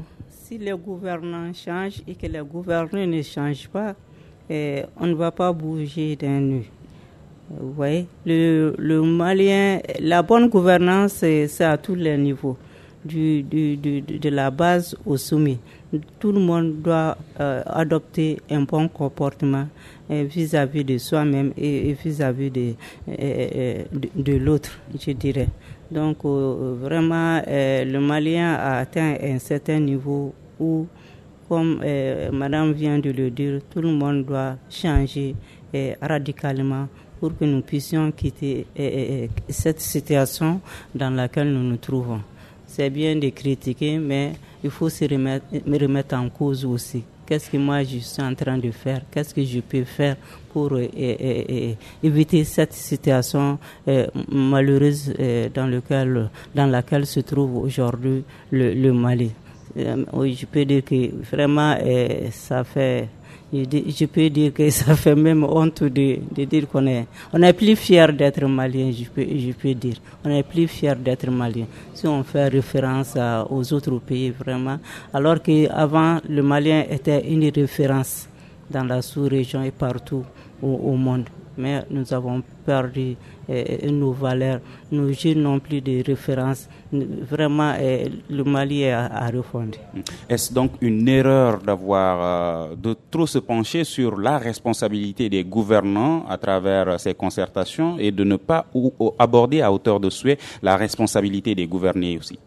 si les gouvernants changent et que les gouverneurs ne changent pas, on ne va pas bouger d'un nœud. Vous voyez, le Malien, la bonne gouvernance, c'est à tous les niveaux, de la base au sommet. Tout le monde doit adopter un bon comportement vis-à-vis de soi-même et vis-à-vis de l'autre, je dirais. Donc, vraiment, le Malien a atteint un certain niveau où, comme Madame vient de le dire, tout le monde doit changer radicalement pour que nous puissions quitter cette situation dans laquelle nous nous trouvons. C'est bien de critiquer, mais il faut se remettre en cause aussi. Qu'est-ce que moi je suis en train de faire? Qu'est-ce que je peux faire pour éviter cette situation malheureuse dans laquelle se trouve aujourd'hui le Mali? Oui, je peux dire que vraiment ça fait... Je peux dire que ça fait même honte de dire qu'on est plus fier d'être malien, je peux dire. On est plus fier d'être malien. Si on fait référence aux autres pays, vraiment. Alors qu'avant, le malien était une référence dans la sous-région et partout au monde. Mais nous avons perdu nos valeurs. Nos jeunes n'ont plus de référence. Vraiment, le Mali a refondu. Est-ce donc une erreur de trop se pencher sur la responsabilité des gouvernants à travers ces concertations et de ne pas aborder à hauteur de souhait la responsabilité des gouvernés aussi?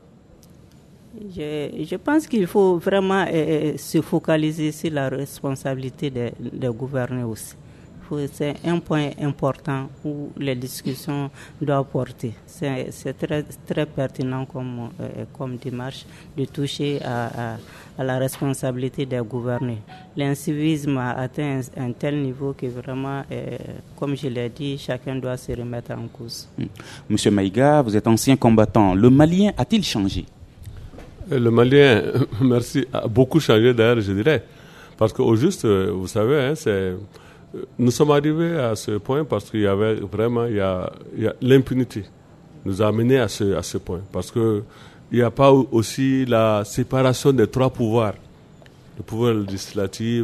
Je pense qu'il faut vraiment se focaliser sur la responsabilité des gouverneurs aussi. C'est un point important où les discussions doivent porter. C'est très, très pertinent comme démarche de toucher à la responsabilité des gouverneurs. L'incivisme a atteint un tel niveau que vraiment, comme je l'ai dit, chacun doit se remettre en cause. Monsieur Maïga, vous êtes ancien combattant. Le Malien a-t-il changé? Le Malien, merci, a beaucoup changé d'ailleurs, je dirais. Parce qu'au juste, vous savez, nous sommes arrivés à ce point parce qu'il y avait vraiment l'impunité nous a amenés à ce point. Parce qu'il n'y a pas aussi la séparation des trois pouvoirs. Le pouvoir législatif,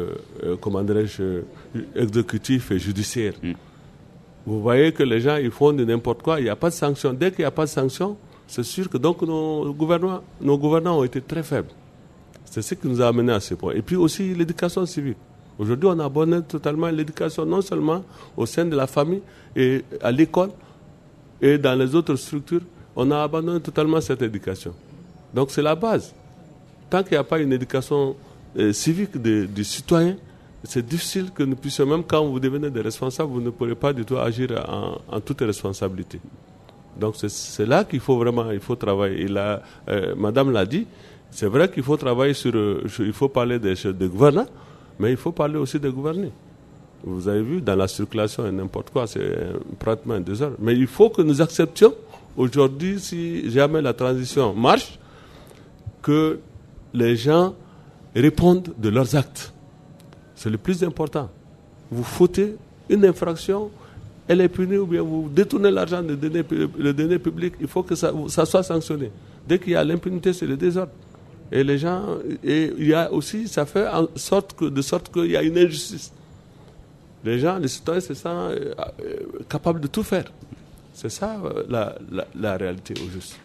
exécutif et judiciaire. Vous voyez que les gens, ils font de n'importe quoi, il n'y a pas de sanction. Dès qu'il n'y a pas de sanction, c'est sûr que donc nos gouvernants ont été très faibles. C'est ce qui nous a amenés à ce point. Et puis aussi l'éducation civique. Aujourd'hui, on abandonne totalement l'éducation, non seulement au sein de la famille et à l'école et dans les autres structures, on a abandonné totalement cette éducation. Donc c'est la base. Tant qu'il n'y a pas une éducation civique du citoyen, c'est difficile que nous puissions, même quand vous devenez des responsables, vous ne pourrez pas du tout agir en toute responsabilité. Donc c'est là qu'il faut vraiment travailler. Et là, Madame l'a dit, c'est vrai qu'il faut travailler il faut parler des gouvernants, mais il faut parler aussi des gouvernés. Vous avez vu, dans la circulation et n'importe quoi, c'est pratiquement 2 heures. Mais il faut que nous acceptions, aujourd'hui, si jamais la transition marche, que les gens répondent de leurs actes. C'est le plus important. Vous fautez une infraction, elle est punie, ou bien vous détournez l'argent de données publiques, il faut que ça soit sanctionné. Dès qu'il y a l'impunité, c'est le désordre. Et les gens, et il y a aussi, ça fait de sorte qu'il y a une injustice. Les gens, les citoyens se sentent capables de tout faire. C'est ça la réalité au juste.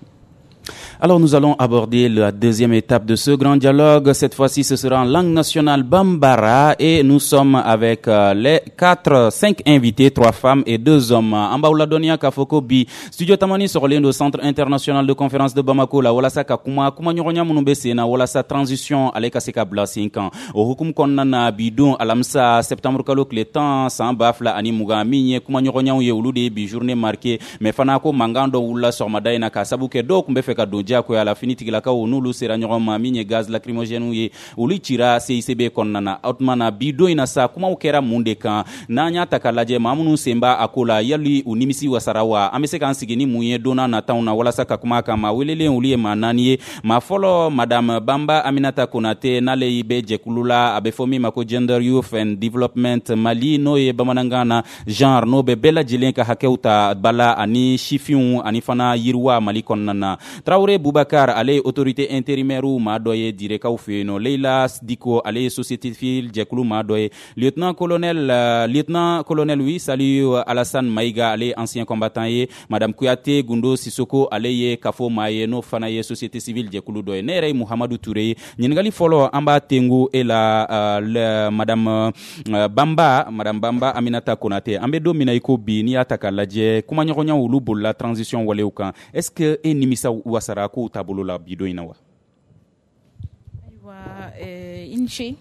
Alors nous allons aborder la deuxième étape de ce grand dialogue. Cette fois-ci, ce sera en langue nationale Bambara et nous sommes avec les 5 invités, 3 femmes et 2 hommes. Ambaoula Donia Kafoko Bi, Studio Tamani sur au Centre international de conférence de Bamako, la Walasa Kakuma, Kumanyoronya Munumbese na Walasa transition aleka seka bla 5 ans. Au hukum konnana bidon alamsa septembre kalok le temps sans bafla ani muga minye Kumanyoronya ye ulude bi journée marquée mais fanako mangando wula sur madaina kasabuke do kumbe feka doja ko ala fini tigilaka onulu sera nyoron maminye gaz lacrymogène ye uli tira CICB konnana outmana bido ina sa kuma ukera munde kan nanya takalaje mamunu semba akola yali unimisi wasarawa amese kan sigini muye dona na tauna wala saka kuma kama welele uli mananie ma follow madame Bamba Aminata Konate nale ibe jekulula abefomi mako gender youth and development Mali no ye bamanangana genre no be bela jilenka hakeuta bala ani shifiun ani fana yirwa Mali konnana Traoré Boubacar ale autorité intérimaire ou ma doye dire ka fe no Leila Diko ale société civile jekulu ma doye lieutenant colonel oui salut Alassane Maïga ale ancien combattant ye madame Kouyaté Gundo Sissoko ale ye kafo maye no fana ye société civile jekulu doye nere Mohamedou Touré nyingali folo amba tengu et la madame Bamba Aminata Konate ambe do mina iko bi ni ataka laje kuma nyonya wulu bolla transition wale ukan est-ce que enimisa wasara ko tabolo la bido inawa aywa inchi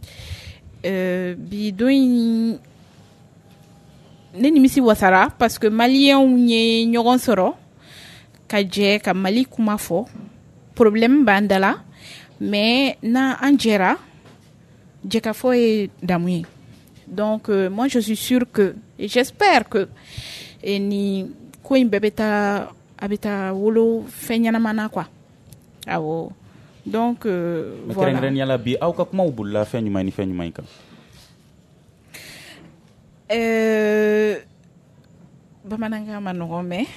bido in nenimisi wasara parce que malien nye nyogon soro kaje ka mali kuma fo problème bandala mais na anjera jeka fo e damouye. Donc moi je suis sûre que et j'espère que ni ko imbe beta abeta wolo fenyana mana quoi. Awo. Donc voilà. Ren yala bi au ka kuma ubulla fenyuma ni fenyuma ka. Bamananga manome.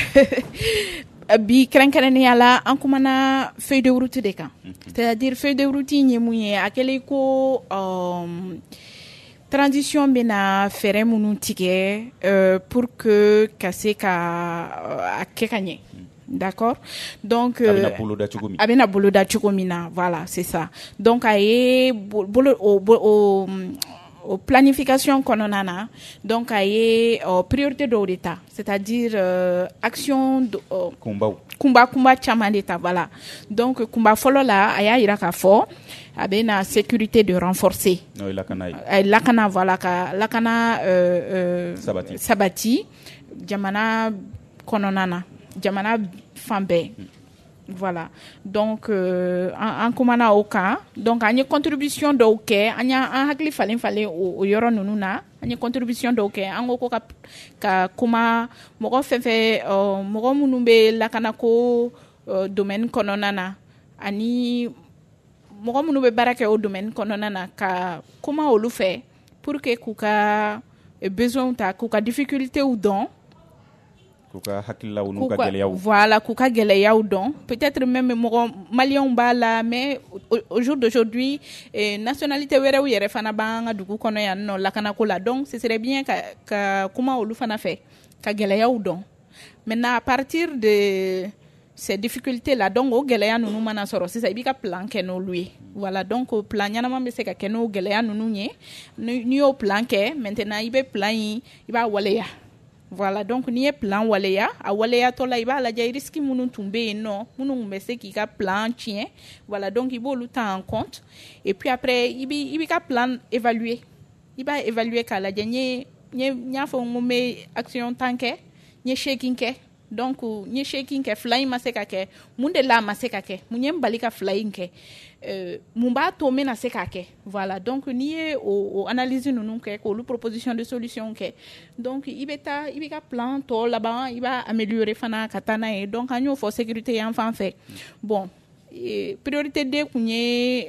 Bi krenkreni yala an kumana feuille de route de kan. C'est-à-dire feuille de route ni mouye akele ko transition bena fere munu tige pour que kase ka akekanye. D'accord? Donc abena bolo da chukomina, voilà, c'est ça. Donc aye bolo au planification kononana, donc aye priorité de l'état, c'est-à-dire action kumba chama d'état, voilà. Donc kumba folo la aya iraka fo abena sécurité de renforcer. No lakana voilà ka lakana sabati jamana kononana jamana fambe. Voilà. Donc en kumana oka donc anya contribution do ke anya an hakli falen o yoro nununa anya contribution do ke an ko ka kuma mogo fefe mogo munumbe lakana ko domaine kononana ani mogo munumbe barake o domaine kononana ka kuma olu fait pour que kuka besoin ta kuka difficulté ou don voilà, kuka geleya ou don. Peut-être même malien bala, mais au jour d'aujourd'hui, nationalité were ou yere fana banga dugu kono ya no lakana kola. Donc ce serait bien que kuma olu fana fait ka geleya ou don. Maintenant à partir de ces difficultés là, donc au geleya nunu mana soro c'est ça ibika plan keno lui. Voilà, donc au plan yana mambe se ka keno geleya nunu nye ni au plan ke maintenant ibe plan iba waleya. Voilà, donc ni plan waleya a waleya tola iba la jay risque munu tumbe non munu mbese ki ka plan tien. Voilà, donc il faut le temps en compte et puis après ibi ka plan évaluer iba évaluer ka la janye nya fo ngome action tanke nye shaking ke donc nye shaking ke flying maseka ke munde la maseka ke munye mbalika flying ke mumba to mena seka ke. Voilà, donc ni o analyse nous ke ko lu proposition de solution ke donc ibeka plan to là-bas iba améliorer fana katana et donc anyo for sécurité enfant fait bon priorité de kunye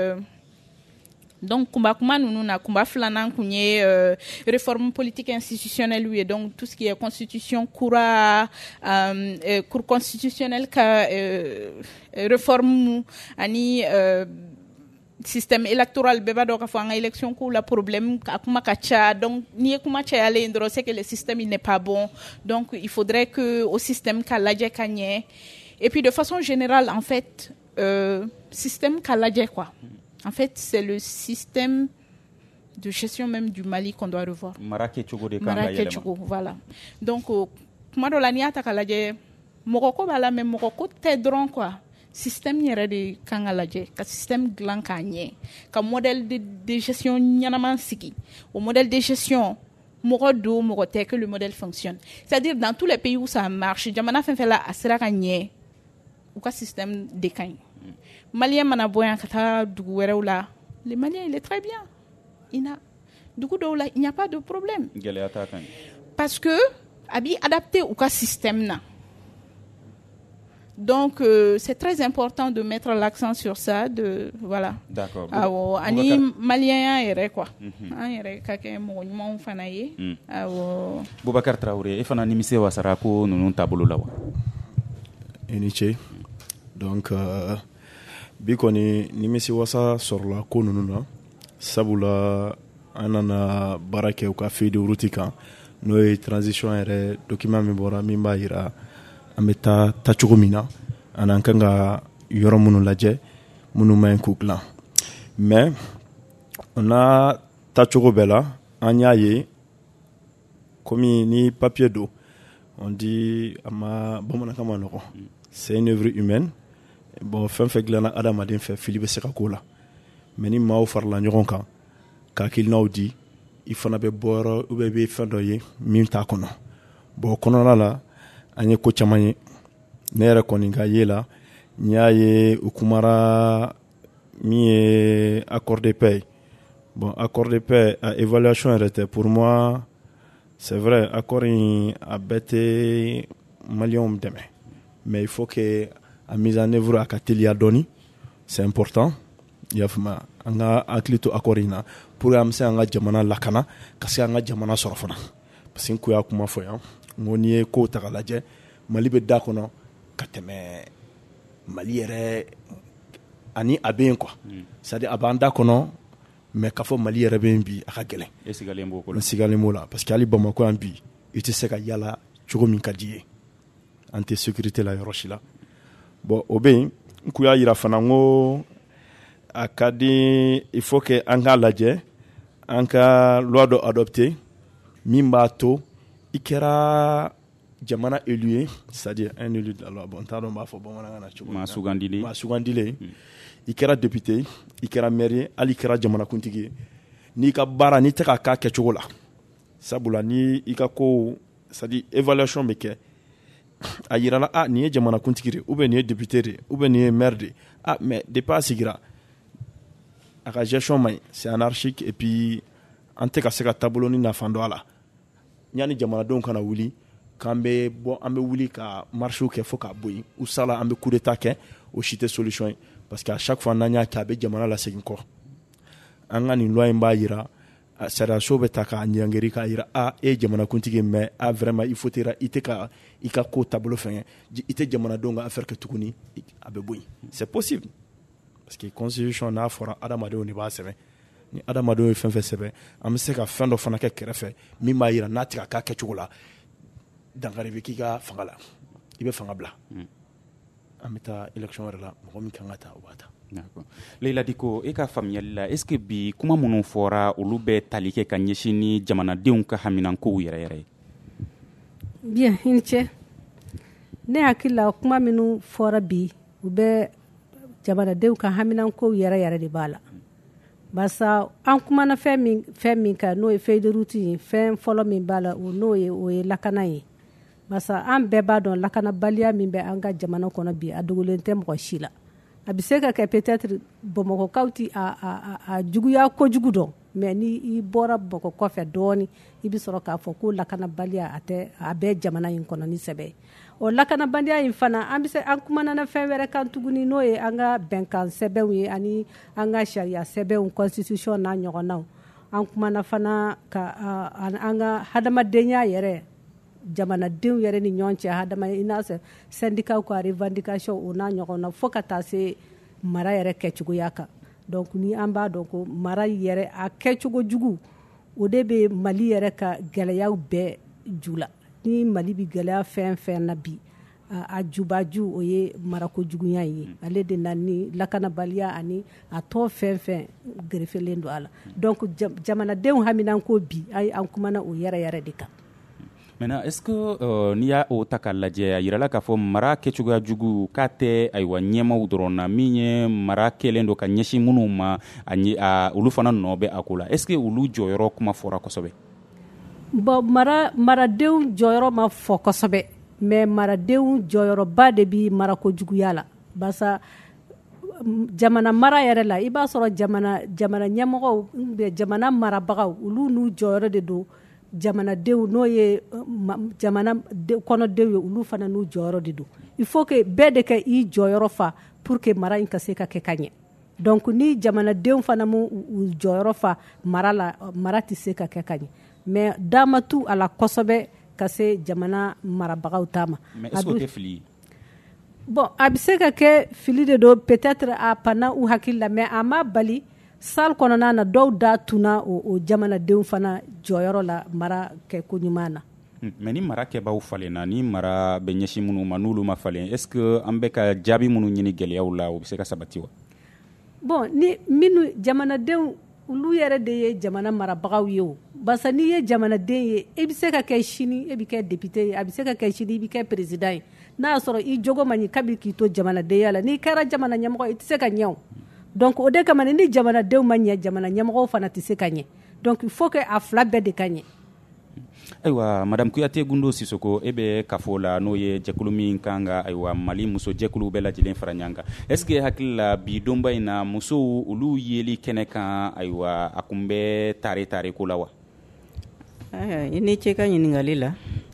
donc kumba nous na kumba flana kunye réforme politique institutionnelle oui donc tout ce qui est constitution cour constitutionnelle ka réforme ani système électoral beba do ka fo en élection ko la problème akuma kacha donc ni kuma cha ale indro c'est que le système il n'est pas bon donc il faudrait que au système kalaje kanye et puis de façon générale en fait système kalaje quoi. En fait, c'est le système de gestion même du Mali qu'on doit revoir. Marake Chogo, voilà. Donc, comment on l'a dit à Takalaje, Moroko bala mais Moroko t'aideront quoi. Système yere de Kangalaje, ka système glan kanye, ka modèle de gestion nyanaman siki, au modèle de gestion Morodo, Morote que le modèle fonctionne. C'est-à-dire dans tous les pays où ça marche, Jamana fait la asra kanye, ou ka système décagne. Malien manaboyan kata duguerela les Maliens il est très bien il n'y a pas de problème parce que abi adapté au cas système na donc c'est très important de mettre l'accent sur ça de voilà d'accord ani malien ere quoi ere kake mo nyuma fanaye Boubacar Traoré e fana nimise wasara ko nunu tabolo lawa Eniche Donc bi kɔni nimisi wasa sɔrɔla ko ninnu na sabula an nana baara kɛ u ka feuille de route kan n'o ye transition yɛrɛ document min bɔra min b'a yira an bɛ taa cogo min na ani an kan ka yɔrɔ minnu lajɛ minnu ma ɲi k'u dilan mais on a tacogo bɛɛ la an y'a ye komi ni papier don on dit a ma bamanankan ma nɔgɔn c'est une œuvre humaine bon fɛn fɛn dilanna adamaden fɛ fili bɛ se ka k'o la mais ni maaw farala ɲɔgɔn kan k'akilinaw di i fana bɛ bɔ yɔrɔ ou bien i bɛ fɛn dɔ ye min t'a kɔnɔ bon kɔnɔna la an ye ko caman ye ne yɛrɛ kɔni ka ye la n y'a ye u kumara min ye accord de paix bon accord de paix a évaluation yɛrɛ tɛ pour moi c'est vrai accord in a bɛɛ tɛ maliyɛnw dɛmɛ mais il faut que a mise en œuvre a ka teliya dɔɔni c'est important i y'a faamuya an ka hakili to accord in na pour que an bɛ se an ka jamana lakana ka se an ka jamana sɔrɔ fana parce que n ko y'a kuma fɔ yan n ko n'i ye kow ta ka lajɛ Mali bɛ da kɔnɔ ka tɛmɛ Mali yɛrɛ ani a bɛ yen quoi c'est-à-dire a b'an da kɔnɔ mais k'a fɔ Mali yɛrɛ bɛ yen bi a ka gɛlɛn e sigalen b'o ko la n sigalen b'o la parce que hali Bamako yan bi i tɛ se ka yala cogo min ka di ye an tɛ sécurité la yɔrɔ si la bon o bɛ yen n kun y'a yira fana n ko a ka di il faut que an k'a lajɛ an ka loi dɔ adopté min b'a to i kɛra jamana élu ye c'est-à-dire un élu de la loi bon n t'a dɔn n b'a fɔ bamanankan na cogo min na maa sugandilen i kɛra député i kɛra maire ye hali i kɛra jamanakuntigi ye n'i ka baara n'i tɛ k'a k'a kɛcogo la sabula ni i ka ko c'est-à-dire évaluation bɛ kɛ a yirala nin ye jamanakuntigi de ou bien nin ye député de ou bien nin ye maire de mais depuis a sigira a ka gestion man ɲi c'est anarchique et puis an tɛ ka se ka taabolo ni nafa dɔn a la yanni jamanadenw kana wuli k'an bɛ bɔ an bɛ wuli ka marchew kɛ fo k'a bɔ yen u sala an bɛ coup d'état kɛ o si tɛ solution ye parce que à chaque fois n'an y'a kɛ a bɛ jamana lasegin kɔ an ka nin loi in b'a yira sariyaso bɛ ta k'a ɲɛngɛri k'a yira e ye jamanakuntigi mais vraiment il faut i tɛ ka i ka ko taabolo fɛngɛ i tɛ jamanadenw ka affaire kɛ tuguni a bɛ bɔ yen c'est possible parce que constitution n'a fɔra adamadenw de b'a sɛbɛn ni adamadenw ye fɛn fɛn sɛbɛn an bɛ se ka fɛn dɔ fana kɛ kɛrɛfɛ min b'a yira n'a tɛ ka k'a kɛcogo la dankari bɛ k'i ka fanga la i bɛ fanga bila an bɛ taa élection wɛrɛ la mɔgɔ min kan ka taa o b'a ta. Leila Diko, e ka faamuyali la est-ce que bi kuma minnu fɔra olu bɛ tali kɛ ka ɲɛsin ni jamanadenw ka haminankow yɛrɛ yɛrɛ ye? Bien, i ni ce. Ne hakili la kuma minnu fɔra bi u bɛ jamanadenw ka haminankow yɛrɛ yɛrɛ de b'a la. Barisa an kumana fɛn min kan n'o ye feuille de route ye fɛn fɔlɔ min b'a la o ye lakana ye. Barisa an bɛɛ b'a dɔn lakanabaliya min bɛ an ka jamana kɔnɔ bi a dogolen tɛ mɔgɔ si la. A bɛ se ka kɛ peut-être Bamakɔkaw ti a juguya kojugu dɔn mais ni i bɔra Bamakɔ kɔfɛ dɔɔni i bɛ sɔrɔ k'a fɔ ko lakanabaliya a bɛɛ jamana in kɔnɔ ni sɛbɛ o lakanabaliya in fana an kumana na fɛn wɛrɛ kan tuguni n'o ye an ka bɛnkan sɛbɛnw ye ani an ka sariya sɛbɛnw constitution n'a ɲɔgɔnnaw an kumana fana ka an ka hadamadenya yɛrɛ jamanadenw yɛrɛ ni ɲɔgɔn cɛ hadamadenya i n'a fɔ syndicat ka revendication o n'a ɲɔgɔn na fo ka taa se mara yɛrɛ kɛcogoya kan donc ni an b'a dɔn ko mara yɛrɛ a kɛcogo jugu o de bɛ Mali yɛrɛ ka gɛlɛyaw bɛɛ ju la ni Mali bɛ gɛlɛya fɛn na bi a jubaju o ye marako juguya ye ale de na ni lakanabaliya ani a tɔ fɛn gerefelen don a la donc jamanadenw haminanko bi an kumana o yɛrɛ de kan. Maintenant, est-ce que n'i y'a o ta k'a lajɛ a yirala k'a fɔ mara kɛcogoya jugu k'a tɛ ayiwa ɲɛmaw dɔrɔn na min ye mara kɛlen don ka ɲɛsin minnu ma olu fana nɔ bɛ a ko la est-ce que olu jɔyɔrɔ kuma fɔra kosɛbɛ? Bon maradenw jɔyɔrɔ ma fɔ kosɛbɛ mais maradenw jɔyɔrɔba de bi marako juguya la barisa jamana mara yɛrɛ la i b'a sɔrɔ jamana ɲɛmɔgɔw jamana marabagaw olu n'u jɔyɔrɔ de don jamanadenw n'o ye jamana kɔnɔdenw ye olu fana n'u jɔyɔrɔ de don il faut que bɛɛ de ka i jɔyɔrɔ fa pour que mara in ka se ka kɛ ka ɲɛ donc ni jamanadenw fana m'u jɔyɔrɔ fa mara la mara tɛ se ka kɛ ka ɲɛ mais dama tu a la kosɛbɛ ka se jamana marabagaw ta ma. Mais est-ce que o tɛ fili ye? Bon, a bɛ se ka kɛ fili de don peut-être a panna u hakili la mais a ma bali salle kɔnɔna na dɔw da tunna o jamanadenw fana jɔyɔrɔ la mara kɛ ko ɲuman na. Mais ni mara kɛbaaw falenna ni mara bɛ ɲɛsin minnu ma n'olu ma falen est-ce que an bɛ ka jaabi minnu ɲini gɛlɛyaw la o bɛ se ka sabati wa? Bon, ni minnu jamanadenw olu yɛrɛ de ye jamana marabagaw ye o barisa n'i ye jamanaden ye i bɛ se ka kɛ sini i bɛ kɛ député ye a bɛ se ka kɛ sini i bɛ kɛ président ye n'a y'a sɔrɔ i jogo ma ɲi kabini k'i to jamanadenya la n'i kɛra jamana ɲɛmɔgɔ i tɛ se ka ɲɛ o donc o de kama ni jamanadenw ma ɲɛ jamana ɲɛmɔgɔw fana tɛ se ka ɲɛ donc il faut que a fila bɛɛ de ka ɲɛ. Ayiwa madame Kuyate Gundo Sisoko e bɛ kafo la n'o ye jɛkulu min kan ka ayiwa Mali muso jɛkulu bɛɛ lajɛlen fara ɲɔgɔn kan est-ce que hakili la bi donba in na musow olu yeli kɛnɛ kan ayiwa a kun bɛ tare ko la wa? I ni ce ka ɲininkali la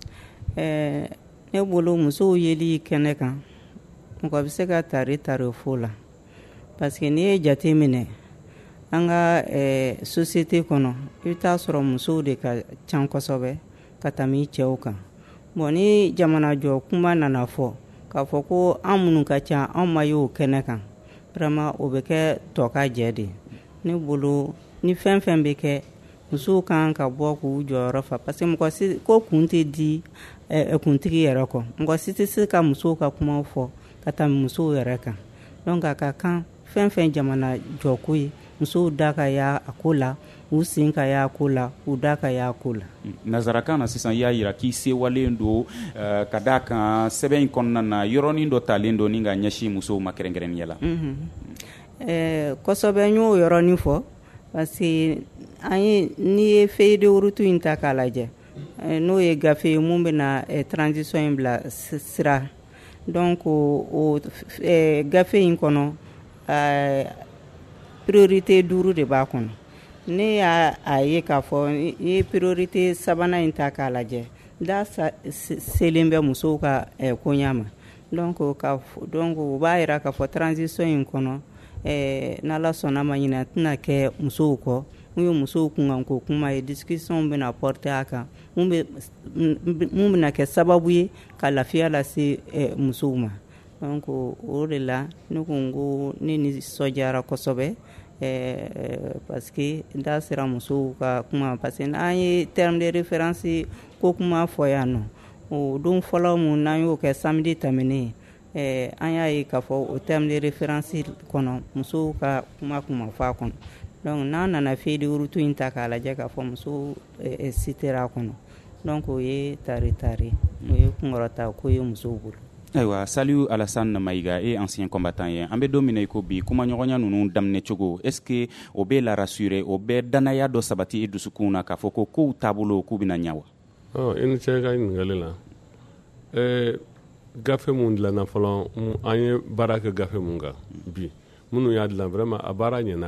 ne bolo musow yeli kɛnɛ kan mɔgɔ bɛ se ka tare fo la parce que n'i ye jate minɛ an ka société kɔnɔ i bɛ taa sɔrɔ musow de ka can kosɛbɛ ka tɛmɛ cɛw kan bon ni jamana jɔ kuma nana fɔ k'a fɔ ko an minnu ka ca an ma ye o kɛnɛ kan vraiment o bɛ kɛ tɔ ka jɛ de ne bolo ni fɛn fɛn bɛ kɛ musow kan ka bɔ k'u jɔyɔrɔ fa parce que mɔgɔ si ko kun tɛ di kuntigi yɛrɛ kɔ mɔgɔ si tɛ se ka musow ka kuma fɔ ka tɛmɛ musow yɛrɛ kan donc a ka kan fɛn fɛn jamana jɔko ye musow da ka y'a ko la u sen ka y'a ko la u da ka y'a ko la. Nazarakan na sisan y'a yira k'i sewalen don ka d'a kan sɛbɛn in kɔnɔna na yɔrɔnin dɔ talen don ni ka ɲɛsin musow ma kɛrɛnkɛrɛnnenya la. Kosɛbɛ n y'o yɔrɔnin fɔ parce que n'i ye feuille de route in ta k'a lajɛ n'o ye gafe ye mun bɛna transition in bila sira donc o gafe in kɔnɔ priorité 5 de b'a kɔnɔ ne y'a ye k'a fɔ i ye priorité 3nan in ta k'a lajɛ da selen bɛ musow ka koɲa ma donc o b'a yira k'a fɔ transition in kɔnɔ n'Ala sɔnna ma ɲinɛ tɛna kɛ musow kɔ mun ye musow kunkanko kuma ye discussion bɛna porter a kan mun bɛna kɛ sababu ye ka lafiya lase musow ma donc o de la ne ko n ko ne nisɔndiyara kosɛbɛ parce que da sera musow ka kuma parce que n'an ye terme de référence ko kuma fɔ yan nɔ o don fɔlɔ mun n'an y'o kɛ samedi tɛmɛnen an y'a ye k'a fɔ o terme de référence kɔnɔ musow ka kuma fɔ a kɔnɔ donc n'an nana feuille de route in ta k'a lajɛ k'a fɔ musow citera a kɔnɔ donc o ye tare o ye kunkɔrɔta ko ye musow bolo. Ayiwa Saliu Alassane Mayiga e ancien combattant ye an bɛ don min na i ko bi kumaɲɔgɔnya ninnu daminɛ cogo est-ce que o bɛ la rassurer o bɛ danaya dɔ sabati i dusukun na k'a fɔ ko kow taabolo k'u bɛna ɲɛ wa? I ni ce ka ɲininkali la gafe mun dilanna fɔlɔ an ye baara kɛ gafe mun kan bi minnu y'a dilan vraiment a baara ɲɛna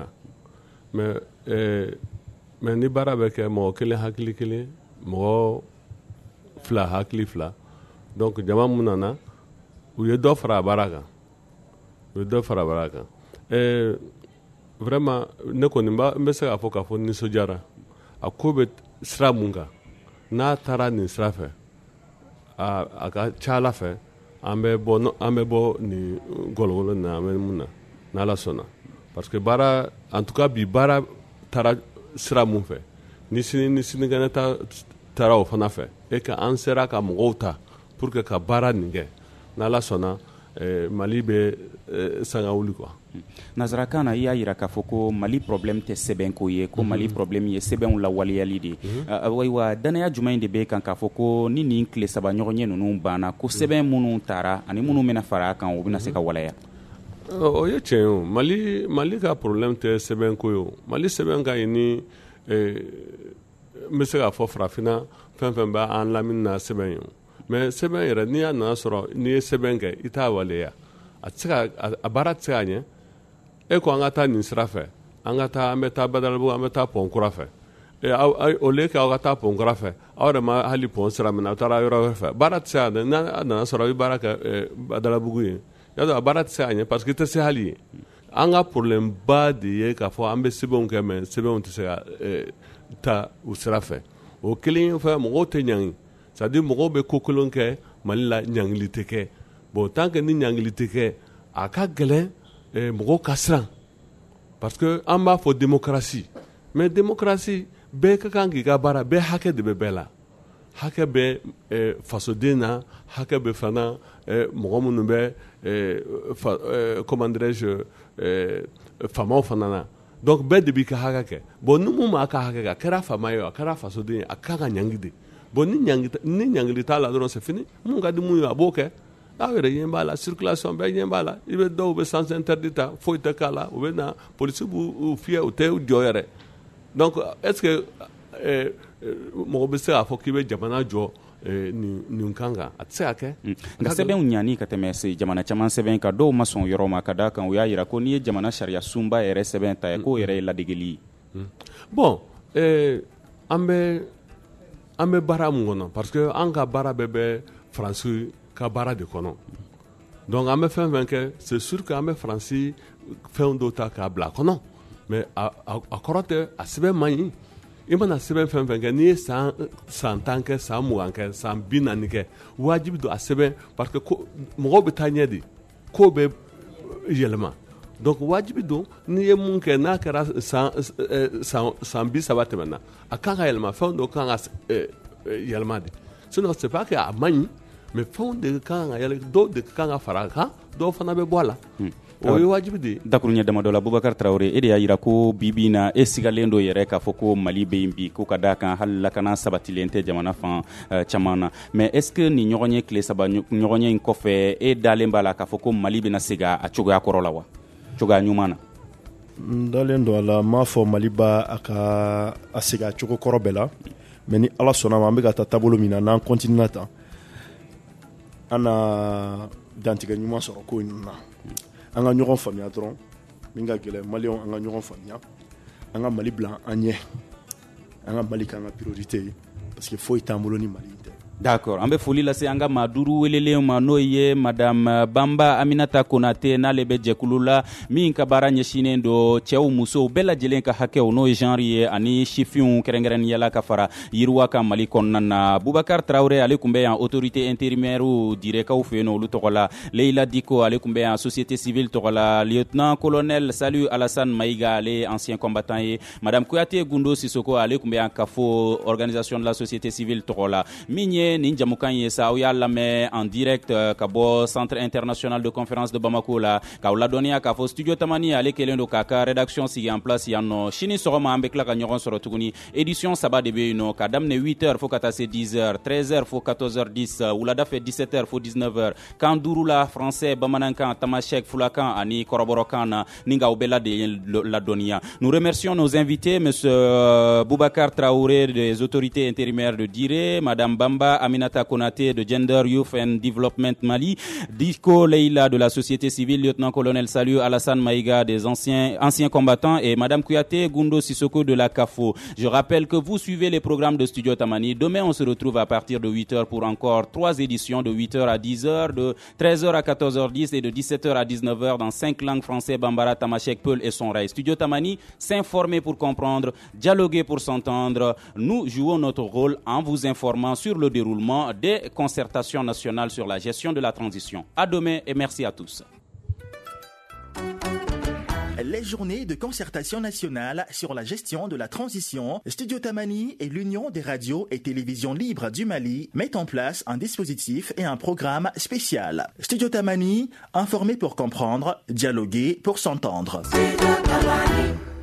mais ni baara bɛ kɛ mɔgɔ kelen hakili kelen mɔgɔ fila hakili fila donc jama mun nana u ye dɔ fara a baara kan vraiment ne kɔni n bɛ se k'a fɔ nisɔndiyara a ko bɛ sira mun kan n'a taara nin sira fɛ a ka ca Ala fɛ an bɛ bɔ nin gɔlɔgɔlɔ nin na an bɛ mun na n'Ala sɔnna parce que baara en tout cas bi baara taara sira mun fɛ ni sinikɛnɛ taara o fana fɛ ka an sera ka mɔgɔw ta pour que ka baara nin kɛ n'Ala sɔnna Mali bɛ sanga wuli quoi. Nazarakan na i y'a yira k'a fɔ ko Mali problème tɛ sɛbɛnko ye ko Mali problème ye sɛbɛnw lawaleyali de ye ayiwa danaya jumɛn de bɛ kan k'a fɔ ko ni nin tile 3 ɲɔgɔnye ninnu banna ko sɛbɛn minnu taara ani minnu bɛna fara a kan o bɛna se ka walaya? O ye tiɲɛ ye o Mali ka problème tɛ sɛbɛnko ye o Mali sɛbɛn ka ɲi ni n bɛ se k'a fɔ farafinna fɛn fɛn bɛ an lamini na sɛbɛn ye o mais sɛbɛn yɛrɛ n'i y'a nana sɔrɔ n'i ye sɛbɛn kɛ i t'a waleya a baara tɛ se ka ɲɛ e ko an ka taa nin sira fɛ an bɛ taa Badalabugu an bɛ taa pont kura fɛ au lieu que aw ka taa pont kura fɛ aw yɛrɛ ma hali pont sira minɛ aw taara yɔrɔ wɛrɛ fɛ baara tɛ se ka ɲɛ n'a nana sɔrɔ i bɛ baara kɛ Badalabugu ye y'a dɔn a baara tɛ se ka ɲɛ parce que i tɛ se hali ye an ka problème ba de ye k'a fɔ an bɛ sɛbɛnw kɛ mais sɛbɛnw tɛ se ka ta u sira fɛ o kelen fɛ mɔgɔw tɛ ɲangi c'est à dire mɔgɔw bɛ ko kolon kɛ Mali la ɲangili tɛ kɛ bon tant que ni ɲangili tɛ kɛ a ka gɛlɛn mɔgɔw ka siran parce que an b'a fɔ démocratie mais démocratie bɛɛ ka kan k'i ka baara bɛɛ hakɛ de bɛ bɛɛ la hakɛ bɛ fasoden na hakɛ bɛ fana mɔgɔ minnu bɛ comment dirais-je faamaw fana na donc bɛɛ de b'i ka hakɛ kɛ bon ni mun m'a ka hakɛ kɛ a kɛra faama ye a kɛra fasoden ye a kan ka ɲangi de bon ni ɲangili t'a la dɔrɔn c'est fini mun ka di mun ye a b'o kɛ aw yɛrɛ ɲɛ b'a la circulation bɛɛ ɲɛ b'a la i bɛ dɔw bɛ sens interdit ta foyi tɛ k'a la u bɛ na polisi b'u fiyɛ u tɛ jɔ yɛrɛ donc est-ce que mɔgɔ bɛ se k'a fɔ k'i bɛ jamana jɔ nin kan kan a tɛ se ka kɛ nka sɛbɛnw ɲani ka tɛmɛ se jamana caman sɛbɛn kan dɔw ma sɔn yɔrɔ ma ka d'a kan u y'a jira ko n'i ye jamana sariya sunba yɛrɛ sɛbɛn ta ye k'o yɛrɛ ye ladegeli ye bon an bɛ baara mun kɔnɔ parce que an ka baara bɛɛ bɛ faransi ka baara de kɔnɔ donc an bɛ fɛn fɛn kɛ c'est sûr que an bɛ faransi fɛn dɔw ta k'a bila a kɔnɔ mais a kɔrɔ tɛ a sɛbɛn man ɲi i mana sɛbɛn fɛn fɛn kɛ n'i ye san 10 kɛ san 20 kɛ san 40 kɛ wajibi don a sɛbɛn parce que mɔgɔw bɛ taa ɲɛ de ko bɛ yɛlɛma donc wajibi don n'i ye mun kɛ n'a kɛra san 30 tɛmɛna a kan ka yɛlɛma fɛn dɔ kan ka yɛlɛma de sinon c'est pas que a man ɲi mais fɛnw de kan ka yɛlɛ dɔw de kan ka fara a kan dɔw fana bɛ bɔ a la o ye wajibi de ye dakuruɲɛ damadɔ la Bubakar Traoré e de y'a jira ko bibi na e sigalen dɔ yɛrɛ k'a fɔ ko Mali bɛ yen bi ko ka d'a kan hali lakana sabatilen tɛ jamana fan caman na mais est ce que nin ɲɔgɔn ye tile 3 ɲɔgɔn ye in kɔfɛ e dalen b'a la k'a fɔ ko Mali bɛna segin a cogoya kɔrɔ la wa cogoya ɲuman na n dalen don a la n m'a fɔ Mali b'a a segin a cogo kɔrɔ bɛɛ la mais ni Ala sɔnna ma an bɛ ka taa taabolo min na n'an continue tan an na dantigɛ ɲuman sɔrɔ ko ninnu na an ka ɲɔgɔn faamuya dɔrɔn min ka gɛlɛn maliyɛnw an ka ɲɔgɔn faamuya an ka Mali bila an ɲɛ an ka Mali k'an ka priorité ye parce que foyi t'an bolo ni Mali tɛ. D'accord, an bɛ foli lase an ka maa duuru welelenw ma n'o ye madame Bamba Aminata Konate n'ale bɛ jɛkulu la min ka baara ɲɛsinnen don cɛw musow bɛɛ lajɛlen ka hakɛw n'o ye genre ye ani sifinw kɛrɛnkɛrɛnniyala ka fara yiriwa ka Mali kɔnɔna na. Bubakar Traoré ale tun bɛ yan autorité intérimaire direkaw fɛ yen olu tɔgɔ la. Leila Diko ale tun bɛ yan société civile tɔgɔ la. Lieutenant colonel Salu Alassane Maïga ale ancien combattant ye. Madame Kouyaté Gundo Sissoko ale tun bɛ yan kafo organisation de la société civile tɔgɔ la. Min ye nin jamukan ye sa aw y'a lamɛn en direct ka bɔ centre international de conférence de Bamako la k'aw ladɔnniya k'a fɔ studio Tamani ale kelen don k'a ka rédaction sigi en place yan nɔ sini sɔgɔma an bɛ tila ka ɲɔgɔn sɔrɔ tuguni édition 3 de bɛ yen nɔ ka daminɛ 8h fo ka taa se 10h 13h fo 14h10 wulada fɛ 17h fo 19h kan 5 la français bamanankan tamashek fulakan ani kɔrɔbɔrɔkan na ni k'aw bɛɛ ladɔnniya. Nous remercions nos invités monsieur Boubacar Traoré des autorités intérimaires de Diré, madame Bamba Aminata Konate de Gender, Youth and Development Mali, Diko Leila de la société civile, lieutenant-colonel Salu Alassane Maïga des anciens combattants et madame Kouyaté Gundo Sissoko de la CAFO. Je rappelle que vous suivez les programmes de Studio Tamani. Demain, on se retrouve à partir de 8h pour encore 3 éditions de 8h à 10h, de 13h à 14h10 et de 17h à 19h dans 5 langues français, Bambara, Tamashek, Peul et Sonrai. Studio Tamani, s'informer pour comprendre, dialoguer pour s'entendre. Nous jouons notre rôle en vous informant sur le déroulement des concertations nationales sur la gestion de la transition. À demain et merci à tous. Les journées de concertation nationale sur la gestion de la transition, Studio Tamani et l'Union des radios et télévisions libres du Mali mettent en place un dispositif et un programme spécial. Studio Tamani, informer pour comprendre, dialoguer pour s'entendre. Studio Tamani.